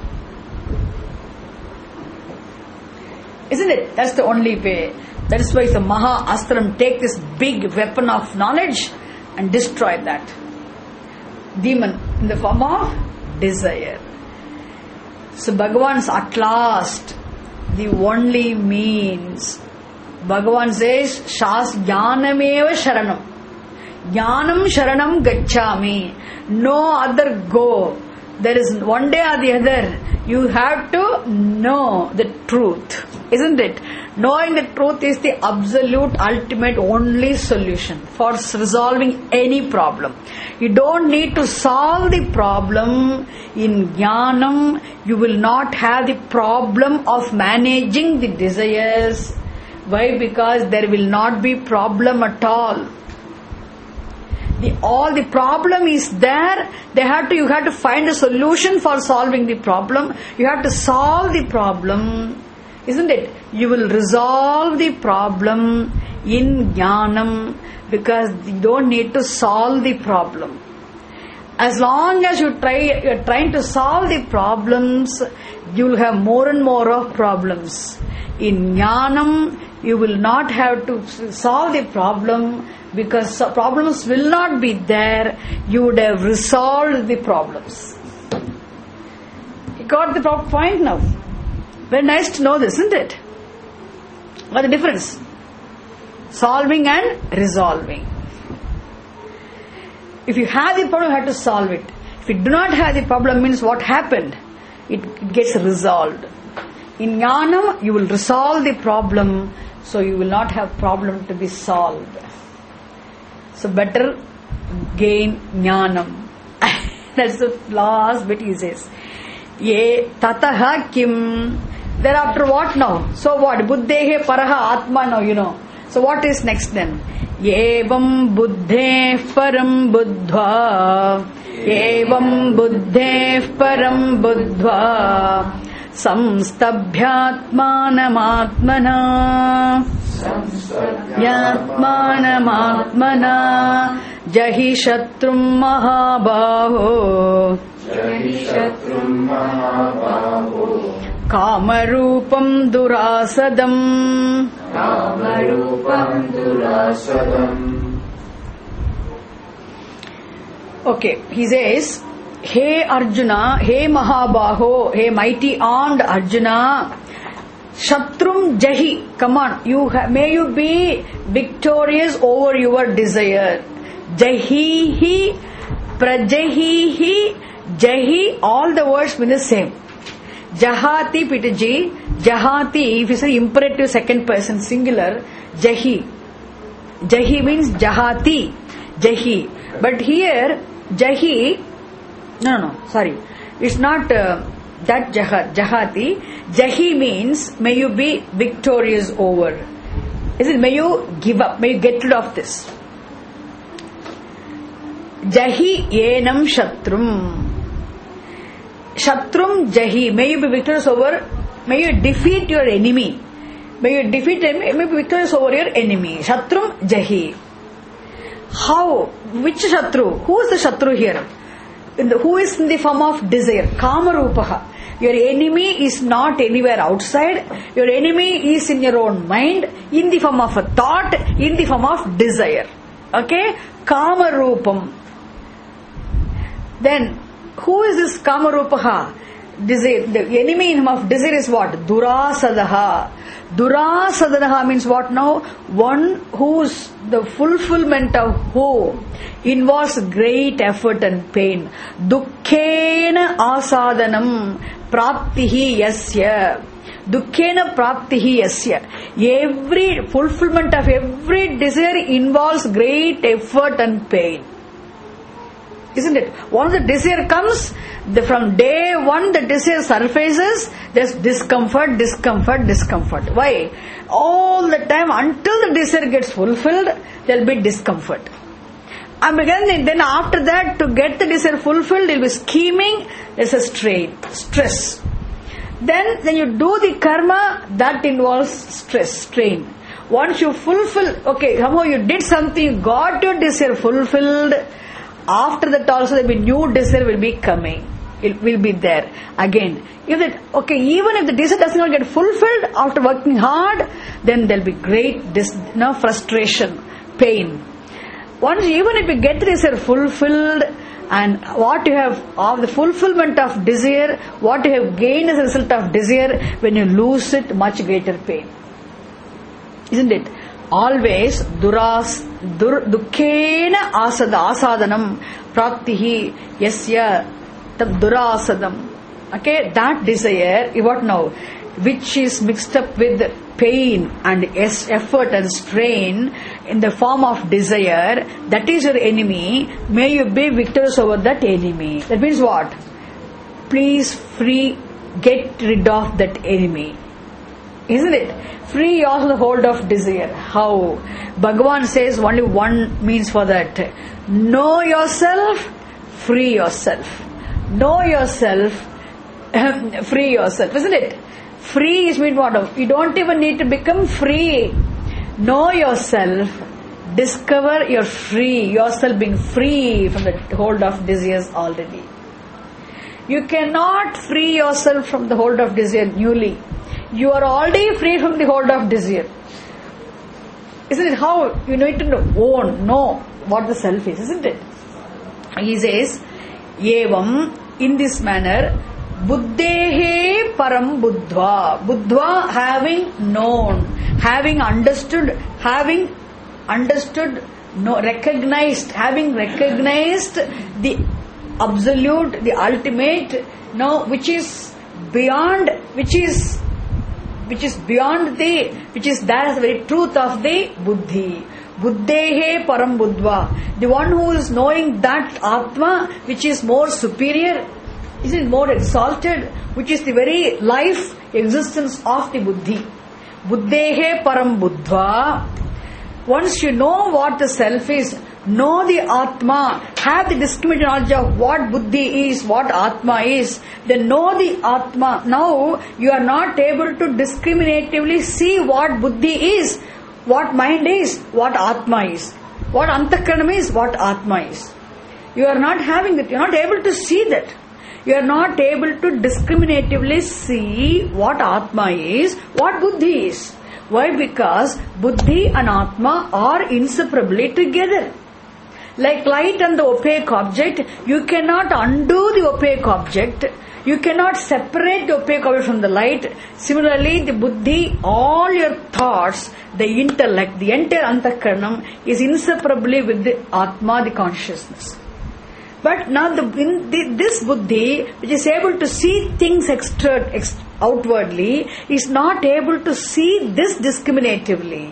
Isn't it? That's the only way. That is why the Maha Astram take this big weapon of knowledge and destroy that demon in the form of desire. So Bhagavan's at last the only means. Bhagavan says, Shas Jnanameva Sharanam. Jnanam Sharanam Gacchami. No other go. There is one day or the other. You have to know the truth. Isn't it? Knowing the truth is the absolute, ultimate, only solution for resolving any problem. You don't need to solve the problem. In Jnanam, you will not have the problem of managing the desires. Why? Because there will not be problem at all. All the problem is there. You have to find a solution for solving the problem. You have to solve the problem. Isn't it? You will resolve the problem in Jnanam because you don't need to solve the problem. As long as you're trying to solve the problems, you will have more and more of problems. In Jnanam, you will not have to solve the problem because problems will not be there. You would have resolved the problems. You got the point now? Very nice to know this, isn't it? What's the difference? Solving and resolving. If you have the problem, you have to solve it. If you do not have the problem, means what happened? It gets resolved. In Jnanam, you will resolve the problem, so you will not have problem to be solved. So better gain Jnanam. That's the last bit he says. Ye tataha kim. Thereafter what now? So what? Buddhehe paraha atma now, you know. So what is next then? Yevam buddhe param buddhva. Yevam buddhe param buddhva. Samstabhyatmanamatmana. Yatmanamatmana. Jahi shatrum mahabaho. jahi shatrum mahabaho Kamarupam durasadam. Kamarupam durasadam. Okay, he says, Hey Arjuna, Hey Mahabaho, Hey mighty armed Arjuna, Shatrum Jahi, come on, may you be victorious over your desire. Jahihi, Prajahihi, Jahi, all the words mean the same. Jahati Pitaji, Jahati, if you say imperative second person singular, Jahi. Jahi means Jahati, Jahi. But here, Jahi, no, sorry. It's not that Jahati. Jahi means may you be victorious over. Is it may you give up, may you get rid of this. Jahi yenam shatrum. Shatrum Jahi, may you be victorious over, may you defeat your enemy. May you defeat him, may you be victorious over your enemy. Shatrum Jahi. How? Which Shatru? Who is the Shatru here? Who is in the form of desire? Kamarupaha. Your enemy is not anywhere outside. Your enemy is in your own mind, in the form of a thought, in the form of desire. Okay? Kamarupam. Then, who is this Kamarupaha? Desire. The enemy in of desire is what? Durasadaha. Durasadaha means what now? One whose the fulfillment of who involves great effort and pain. Dukkhena asadanam praptihi yasya. Dukkhena praptihi yasya. Every fulfillment of every desire involves great effort and pain. Isn't it? Once the desire comes, from day one the desire surfaces, there's discomfort. Why? All the time until the desire gets fulfilled, there will be discomfort. And then after that, to get the desire fulfilled, there will be scheming, there's a strain, stress. Then you do the karma, that involves stress, strain. Once you fulfill, okay, somehow you did something, you got your desire fulfilled. After that also there will be new desire will be coming. It will be there again. Even if the desire does not get fulfilled after working hard, then there will be great frustration, pain. Even if you get the desire fulfilled, and what you have of the fulfillment of desire, what you have gained as a result of desire, when you lose it, much greater pain. Isn't it? Always dukkena asadanam praptihi yasya tab durasadam. Okay, that desire, what now? Which is mixed up with pain and effort and strain in the form of desire, that is your enemy. May you be victorious over that enemy. That means what? Please get rid of that enemy. Isn't it? Free also the hold of desire. How? Bhagavan says only one means for that. Know yourself, free yourself. Know yourself, free yourself. Isn't it? Free is mean what? You don't even need to become free. Know yourself. Discover you're free. Yourself being free from the hold of desires already. You cannot free yourself from the hold of desire newly. You are already free from the hold of desire. Isn't it? How? You need to know what the self is, isn't it? He says, Evam, in this manner, Buddhehe param buddhva. Buddhva having known, having understood, recognized the absolute, the ultimate, which is beyond, which is that is the very truth of the buddhi. Buddhehe param buddhva. The one who is knowing that Atma, which is more superior, is more exalted, which is the very life, existence of the buddhi. Buddhehe param buddhva. Once you know what the self is, know the Atma, have the discriminating knowledge of what buddhi is, what Atma is, then know the Atma. Now you are not able to discriminatively see what buddhi is, what mind is, what Atma is, what Antakaranam is, what Atma is. You are not having it, you are not able to see that. You are not able to discriminatively see what Atma is, what Buddhi is. Why? Because Buddhi and Atma are inseparably together. Like light and the opaque object, you cannot undo the opaque object. You cannot separate the opaque object from the light. Similarly, the buddhi, all your thoughts, the intellect, the entire antakaranam is inseparably with the Atma, the consciousness. But now this buddhi, which is able to see things outwardly, is not able to see this discriminatively.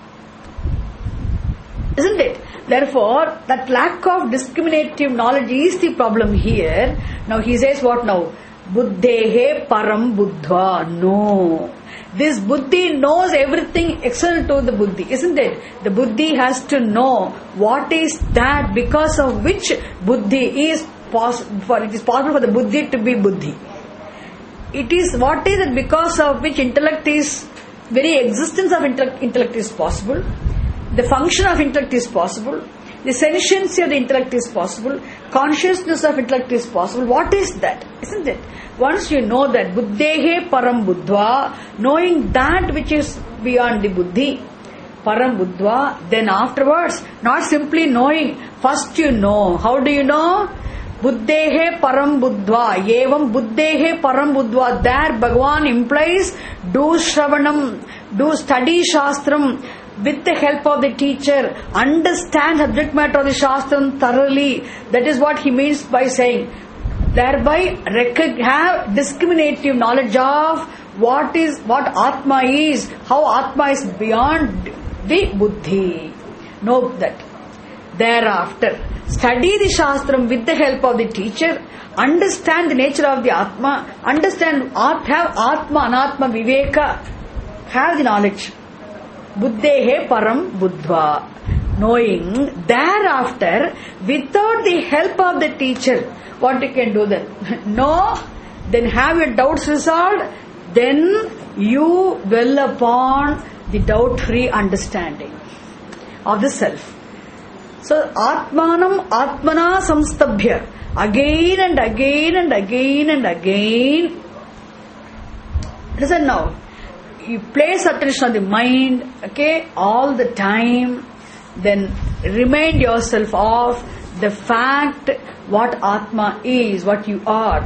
Isn't it? Therefore, that lack of discriminative knowledge is the problem here. Now he says what now? Buddhehe param buddha. No. This buddhi knows everything external to the buddhi, isn't it? The buddhi has to know what is that because of which buddhi is possible. It is possible for the buddhi to be buddhi. It is what is it because of which intellect is, very existence of intellect is possible. The function of intellect is possible. The sentiency of the intellect is possible. Consciousness of intellect is possible. What is that? Isn't it? Once you know that, buddhehe param buddha, knowing that which is beyond the buddhi, param buddha, then afterwards, not simply knowing, first you know. How do you know? Buddhehe param buddha, evam buddhehe param buddha. There Bhagavan implies, do shravanam, do study shastram, with the help of the teacher, understand subject matter of the Shastram thoroughly. That is what he means by saying. Thereby have discriminative knowledge of what Atma is, how Atma is beyond the Buddhi. Know that. Thereafter, study the Shastram with the help of the teacher, understand the nature of the Atma, understand, have Atma, Anatma, Viveka, have the knowledge. Buddhehe param buddha. Knowing, thereafter, without the help of the teacher, what you can do then? No, then have your doubts resolved, then you dwell upon the doubt-free understanding of the self. So, Atmanam Atmana samstabhya. Again and again and again and again. Listen now. You place attention on the mind, okay, all the time, then remind yourself of the fact what Atma is, what you are.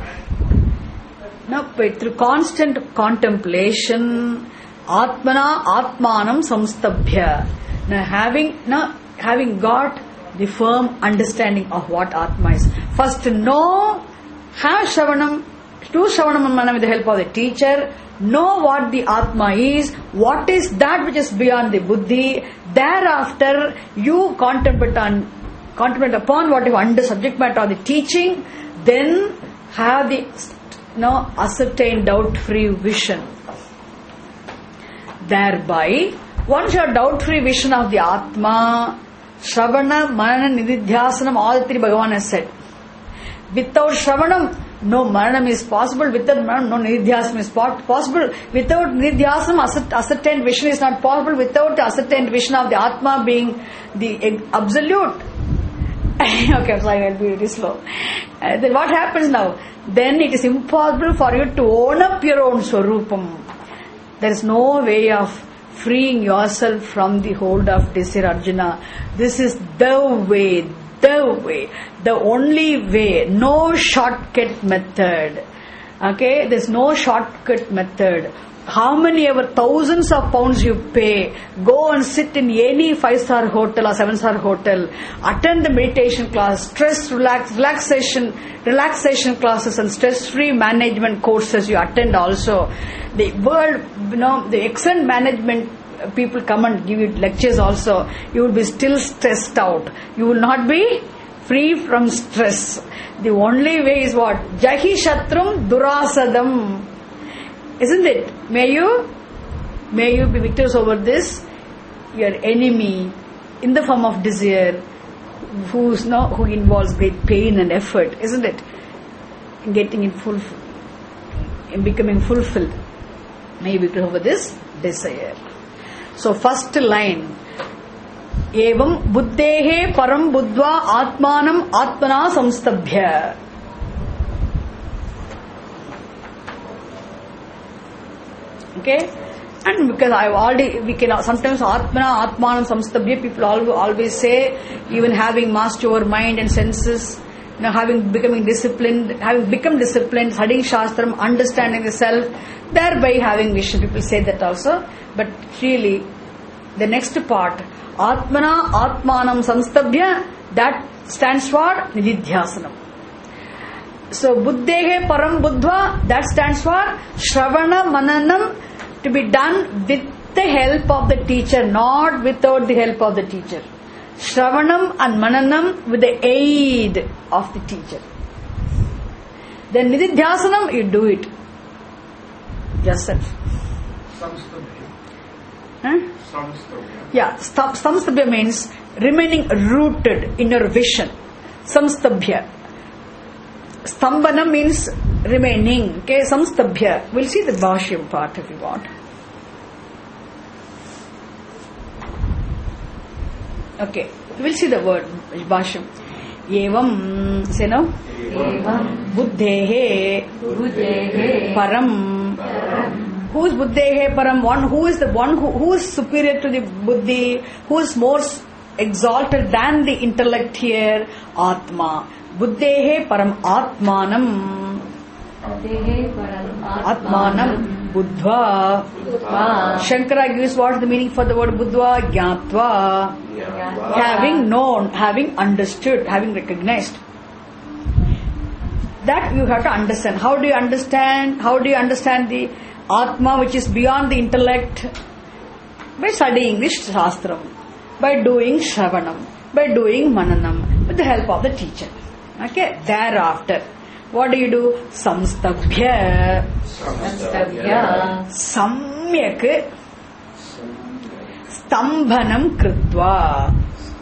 Now, through constant contemplation, Atmana Atmanam samstabhya. Now, having got the firm understanding of what Atma is. First, know, have Shravanam, do Shravanam Manam with the help of the teacher. Know what the Atma is, what is that which is beyond the Buddhi. Thereafter, you contemplate upon what you under subject matter of the teaching, then have the ascertained doubt-free vision. Thereby, once you have doubt-free vision of the Atma, Shravana, Manana, Nididhyasanam, all three Bhagavan has said. Without Shravanam, no Maranam is possible. Without Maranam, no Nididhyasam is possible. Without Nididhyasam, ascertained vision is not possible. Without the ascertained vision of the Atma being the absolute. Okay, sorry, I'll be really slow. Then what happens now? Then it is impossible for you to own up your own Swarupam. There is no way of freeing yourself from the hold of desire, Arjuna. This is the way, the only way, no shortcut method. Okay, there's no shortcut method. How many ever thousands of pounds you pay, go and sit in any 5-star hotel or 7-star hotel, attend the meditation class, relaxation classes and stress-free management courses you attend also. The world, the excellent management people come and give you lectures also. You will be still stressed out. You will not be free from stress. The only way is what? Jahi Shatrum Durasadam. Isn't it? May you be victorious over this, your enemy, in the form of desire, who involves great pain and effort, isn't it? In becoming fulfilled. May you be victorious over this desire. So, first line. Evam buddhehe param buddha atmanam atmana samstabhya. Okay? And because we can sometimes Atmanam Samstabhya, people always say, even having mastery over mind and senses, having become disciplined, studying Shastram, understanding the self, thereby having vision. People say that also. But really, the next part, Atmana Atmanam Samstabhya, that stands for Nididhyasanam. So, Buddhehe Param Buddhva, that stands for Shravana Mananam, to be done with the help of the teacher, not without the help of the teacher. Shravanam and Mananam with the aid of the teacher. Then Nididhyasanam, you do it yourself. Samstabhya. Yeah, Samstabhya means remaining rooted in your vision. Samstabhya. Stambhana means remaining. Okay, Samstabhya. We'll see the Bhashyam part if you want. Okay, we'll see the word Bhashyam. Evam, say now. Buddhehe Param. Who is Buddhehe Param? Who is the one who is superior to the Buddhi? Who is more exalted than the intellect here? Atma. Buddhehe Param Atmanam. Atmanam Buddhva. Shankara gives what is the meaning for the word Buddhva? Jnatva. Having known, having understood, having recognized. That you have to understand. How do you understand? How do you understand the Atma which is beyond the intellect? By studying this Shastram, by doing Shravanam, by doing Mananam, with the help of the teacher. Okay, thereafter, what do? Samstabhya. Samyak Stambhanam Kritva.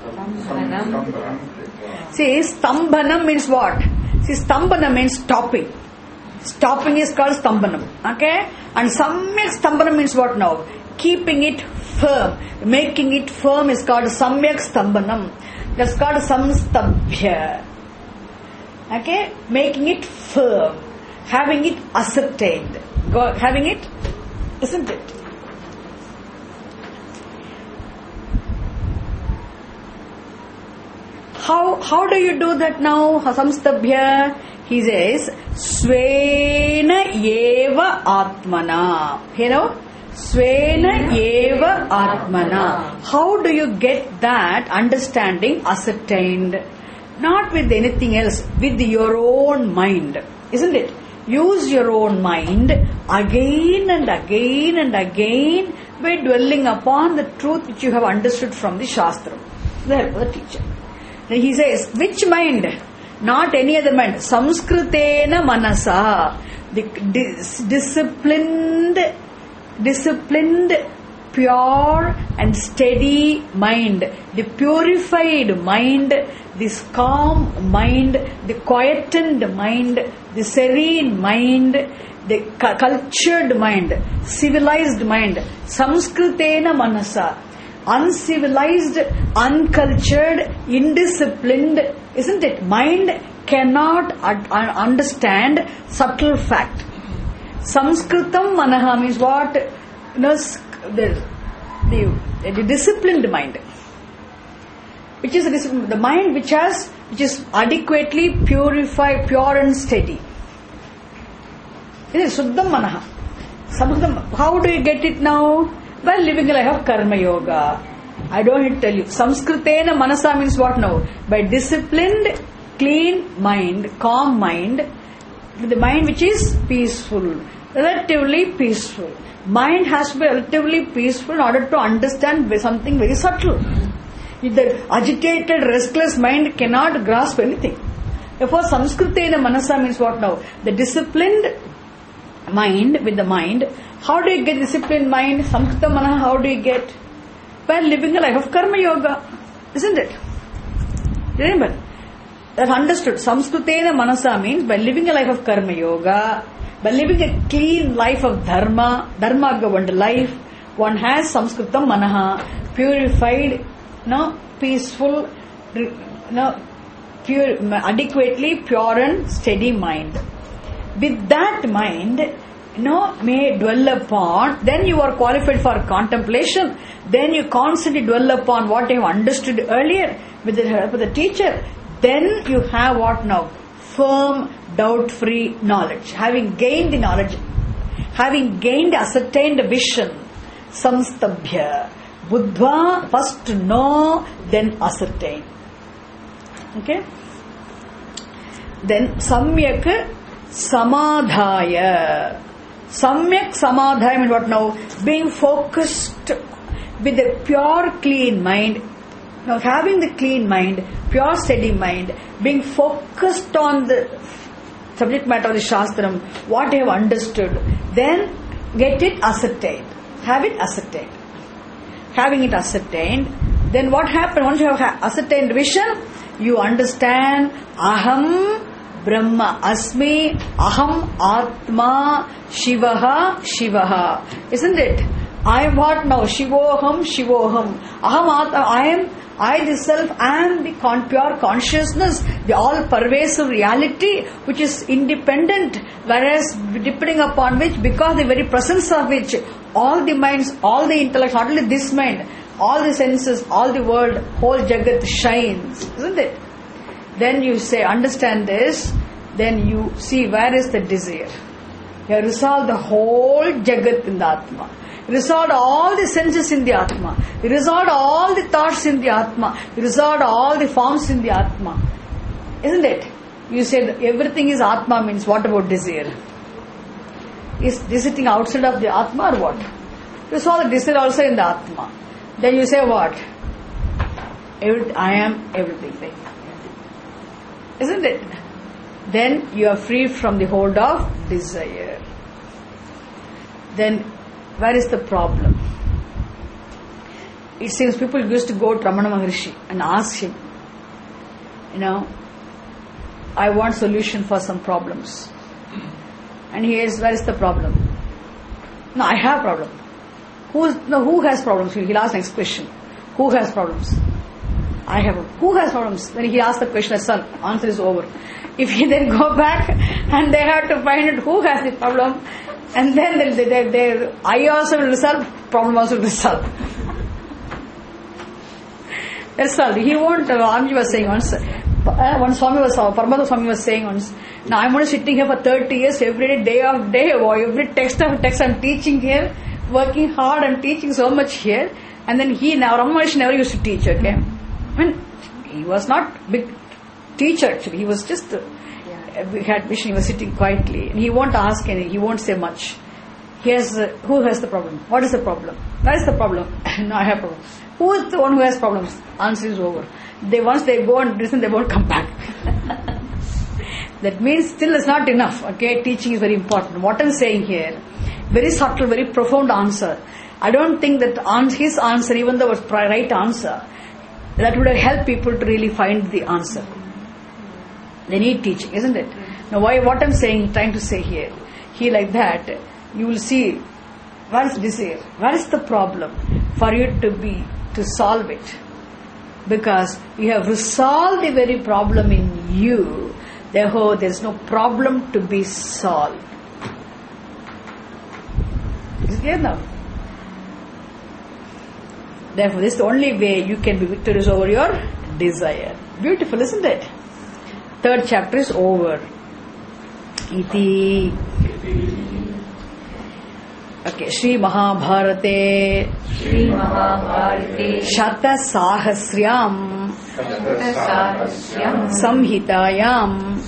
See, Stambhanam means what? See, Stambhanam means stopping. Stopping is called Stambhanam. Okay? And Samyak Stambhanam means what now? Keeping it firm. Making it firm is called Samyak Stambhanam. That's called Samstabhya. Okay? Making it firm. Having it ascertained. Having it, isn't it? How do you do that now? Samstabhya. He says, Svena Eva Atmana. You know? Svena Eva Atmana. How do you get that understanding ascertained? Not with anything else, with your own mind. Isn't it? Use your own mind again and again and again by dwelling upon the truth which you have understood from the Shastra. The help of the teacher. Then he says, which mind? Not any other mind. Samskritena manasa. The disciplined, pure and steady mind. The purified mind. This calm mind. The quietened mind. The serene mind. The cultured mind. Civilized mind. Samskritena manasa. Uncivilized, uncultured, indisciplined, isn't it? Mind cannot understand subtle fact. Samskritam manaha means what? The disciplined mind, which is the mind which is adequately purified, pure and steady. It is Suddham manaha. How do you get it now? By living a life of karma yoga. I don't need to tell you. Samskritena manasa means what now? By disciplined, clean mind, calm mind, the mind which is peaceful, relatively peaceful. Mind has to be relatively peaceful in order to understand something very subtle. The agitated, restless mind cannot grasp anything. Therefore, Samskritena manasa means what now? The disciplined mind with the mind. How do you get disciplined mind? Samskrita manaha, how do you get? By living a life of karma yoga. Isn't it? Remember? That's understood. Samskritena manasa means by living a life of karma yoga, by living a clean life of dharma governed life, one has Samskritam manaha, purified, peaceful, adequately pure and steady mind. With that mind, may dwell upon, then you are qualified for contemplation. Then you constantly dwell upon what you have understood earlier with the help of the teacher. Then you have what now? Firm, doubt-free knowledge. Having gained the knowledge, having gained ascertained vision, samstabhya, buddha, first know, then ascertain. Okay? Then samyak samadhaya. Samyak samadhaya means what now? Being focused with a pure clean mind. Now having the clean mind, pure steady mind, being focused on the subject matter of the Shastram, what you have understood, then get it ascertained. Have it ascertained. Having it ascertained, then what happens once you have ascertained vision? You understand Aham Brahma Asmi, Aham Atma Shivaha Shivaha. Isn't it? I am what now? Shivoham Shivoham. Aham Atma, I the self am the pure consciousness, the all-pervasive reality which is independent, whereas depending upon which, because the very presence of which, all the minds, all the intellect, not only this mind, all the senses, all the world, whole Jagat shines, isn't it? Then you say, understand this, then you see where is the desire. You have resolved the whole Jagat in the Atma. Resolved all the senses in the Atma. Resolved all the thoughts in the Atma. Resolved all the forms in the Atma. Isn't it? You said everything is Atma means what about desire? Is this sitting outside of the Atma or what? You saw the desire also in the Atma. Then you say what? I am everything. Isn't it? Then you are free from the hold of desire. Then where is the problem? It seems people used to go to Ramana Maharshi and ask him, I want solution for some problems. And he is, where is the problem? No, I have problem. Who has problems? He'll ask next question. Who has problems? I have. Who has problems? When he asks the question itself, answer is over. If he then go back and they have to find out who has the problem, and then I also will resolve, problem also will resolve. That's all. He won't, Anji was saying once, Paramada Swami was saying once, now I'm only sitting here for 30 years, every day of day, or every text of text I'm teaching here, working hard, I'm teaching so much here, and then Ramana Maharshi never used to teach, okay? I mean, he was not big teacher actually, he was just, we had vision, he was sitting quietly, and he won't ask anything, he won't say much. Who has the problem? What is the problem? Where is the problem? No, I have problem. Who is the one who has problems? Answer is over. Once they go and listen, they won't come back. That means still is not enough. Okay, teaching is very important. What I'm saying here, very subtle, very profound answer. I don't think that his answer, even though it was right answer, that would have helped people to really find the answer. They need teaching, isn't it? Now, what I'm saying, trying to say here, like you will see where is desire, where is the problem for you to solve it. Because you have resolved the very problem in you, therefore there is no problem to be solved. Is it clear now? Therefore this is the only way you can be victorious over your desire. Beautiful, isn't it? Third chapter is over. Iti. Okay, Shri Mahabharate Shata Sahasryam Samhitayam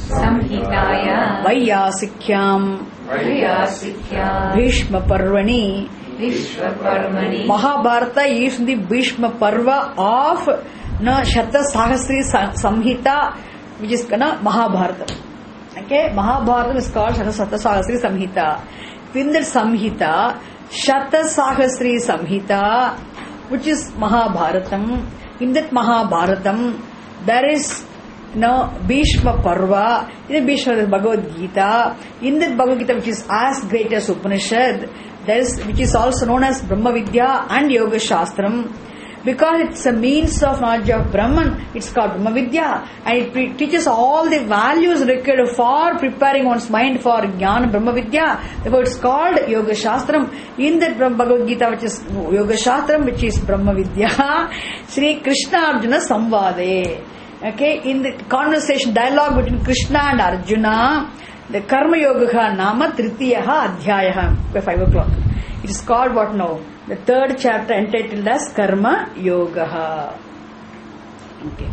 Vaiyasikyam Bhishma Parvani. Mahabharata is the Bhishma Parva of Shata Sahasri Samhita, which is Mahabharata. Okay, Mahabharata is called Shata Sahasri Samhita. In that Samhita, Shata Sahasri Samhita, which is Mahabharatam, in that Mahabharatam, there is Bhishma Parva, in the Bhishma there is Bhagavad Gita, in that Bhagavad Gita which is as great as Upanishad, which is also known as Brahma Vidya and Yoga Shastram, Because it's a means of knowledge of Brahman, it's called Brahma Vidya, and it teaches all the values required for preparing one's mind for Jnana Brahma Vidya. Therefore, it's called Yoga Shastram. In that Bhagavad Gita, which is Yoga Shastram, which is Brahma Vidya, Sri Krishna Arjuna Samvade. Okay, in the conversation, dialogue between Krishna and Arjuna, the Karma Yoga Nama Tritiyaha Adhyayaha by 5 o'clock. It is called what now? The 3rd chapter entitled as Karma Yoga. Okay.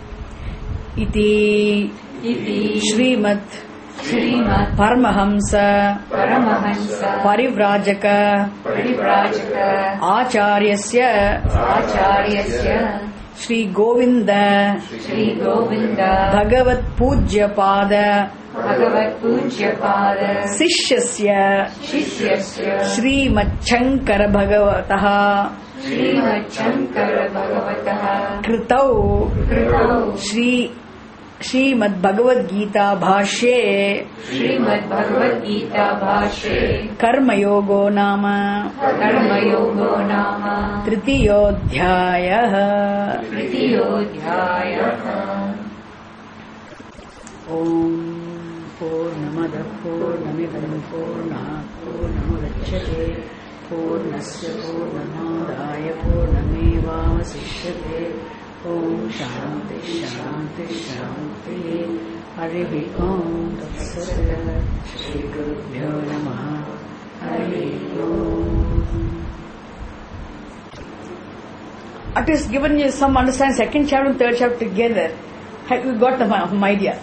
Iti Srimad Paramahamsa Parivrajaka Acharyasya Shri Govinda Bhagavat Pujya Pada Sishyasya Srimad Shankara Bhagavataha Kritau Srimad Bhagavad Gita Bhashye Karma Yogo Nama Tritiyodhyaya. Om Purnamada Purnamidam Purnat Purnamudachyate Purnasya Purnamadaya Purnamevavasishyate. Om Shanti Shanti Shanti. Harihi Om Tatsat. Shri Gurubhyo Namaha. Harihi Om. It is given you some understanding. 2nd chapter and 3rd chapter together. Have you got the idea?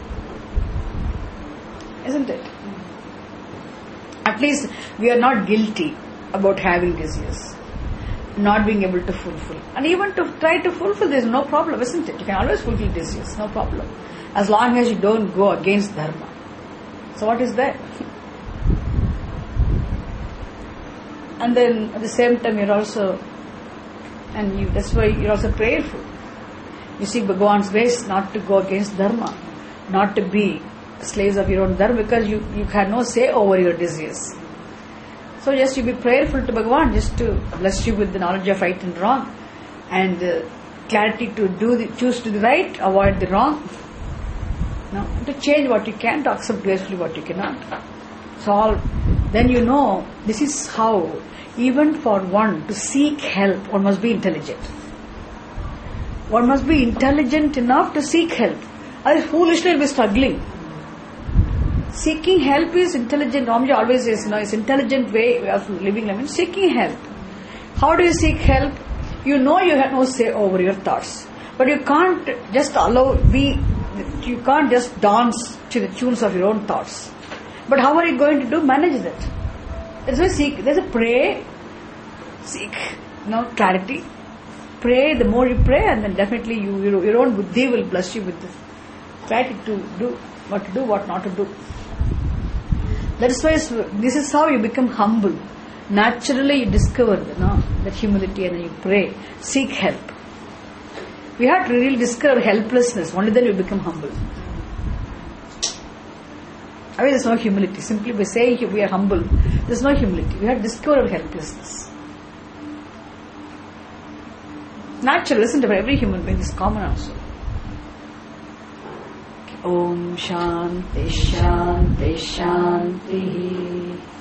Isn't it? At least we are not guilty about having desires, not being able to fulfill. And even to try to fulfill, there is no problem, isn't it? You can always fulfill desires, no problem. As long as you don't go against dharma. So what is that? And then at the same time you're also, that's why you're also prayerful. You seek Bhagavan's grace not to go against dharma, not to be slaves of your own dharma, because you have no say over your desires. So just you be prayerful to Bhagavan, just to bless you with the knowledge of right and wrong, and clarity to choose to do the right, avoid the wrong. No, to change what you can, to accept gracefully what you cannot. So all, then you know this is how, even for one to seek help, one must be intelligent. One must be intelligent enough to seek help. Otherwise foolishly will be struggling. Seeking help is intelligent. Ramji always says, it's intelligent way of living. I mean, seeking help. How do you seek help? You know you have no say over your thoughts, but you can't just you can't just dance to the tunes of your own thoughts. But how are you going to manage that? That's why there's a pray, seek, clarity. Pray, the more you pray, and then definitely your own buddhi will bless you with this clarity to do, what not to do. That's why this is how you become humble. Naturally you discover that humility, and then you pray, seek help. We have to really discover helplessness, only then you become humble. I mean, there's no humility. Simply by saying we are humble, there's no humility. We have to discover helplessness. Natural, isn't it? For every human being is common also. Om Shanti Shanti Shanti.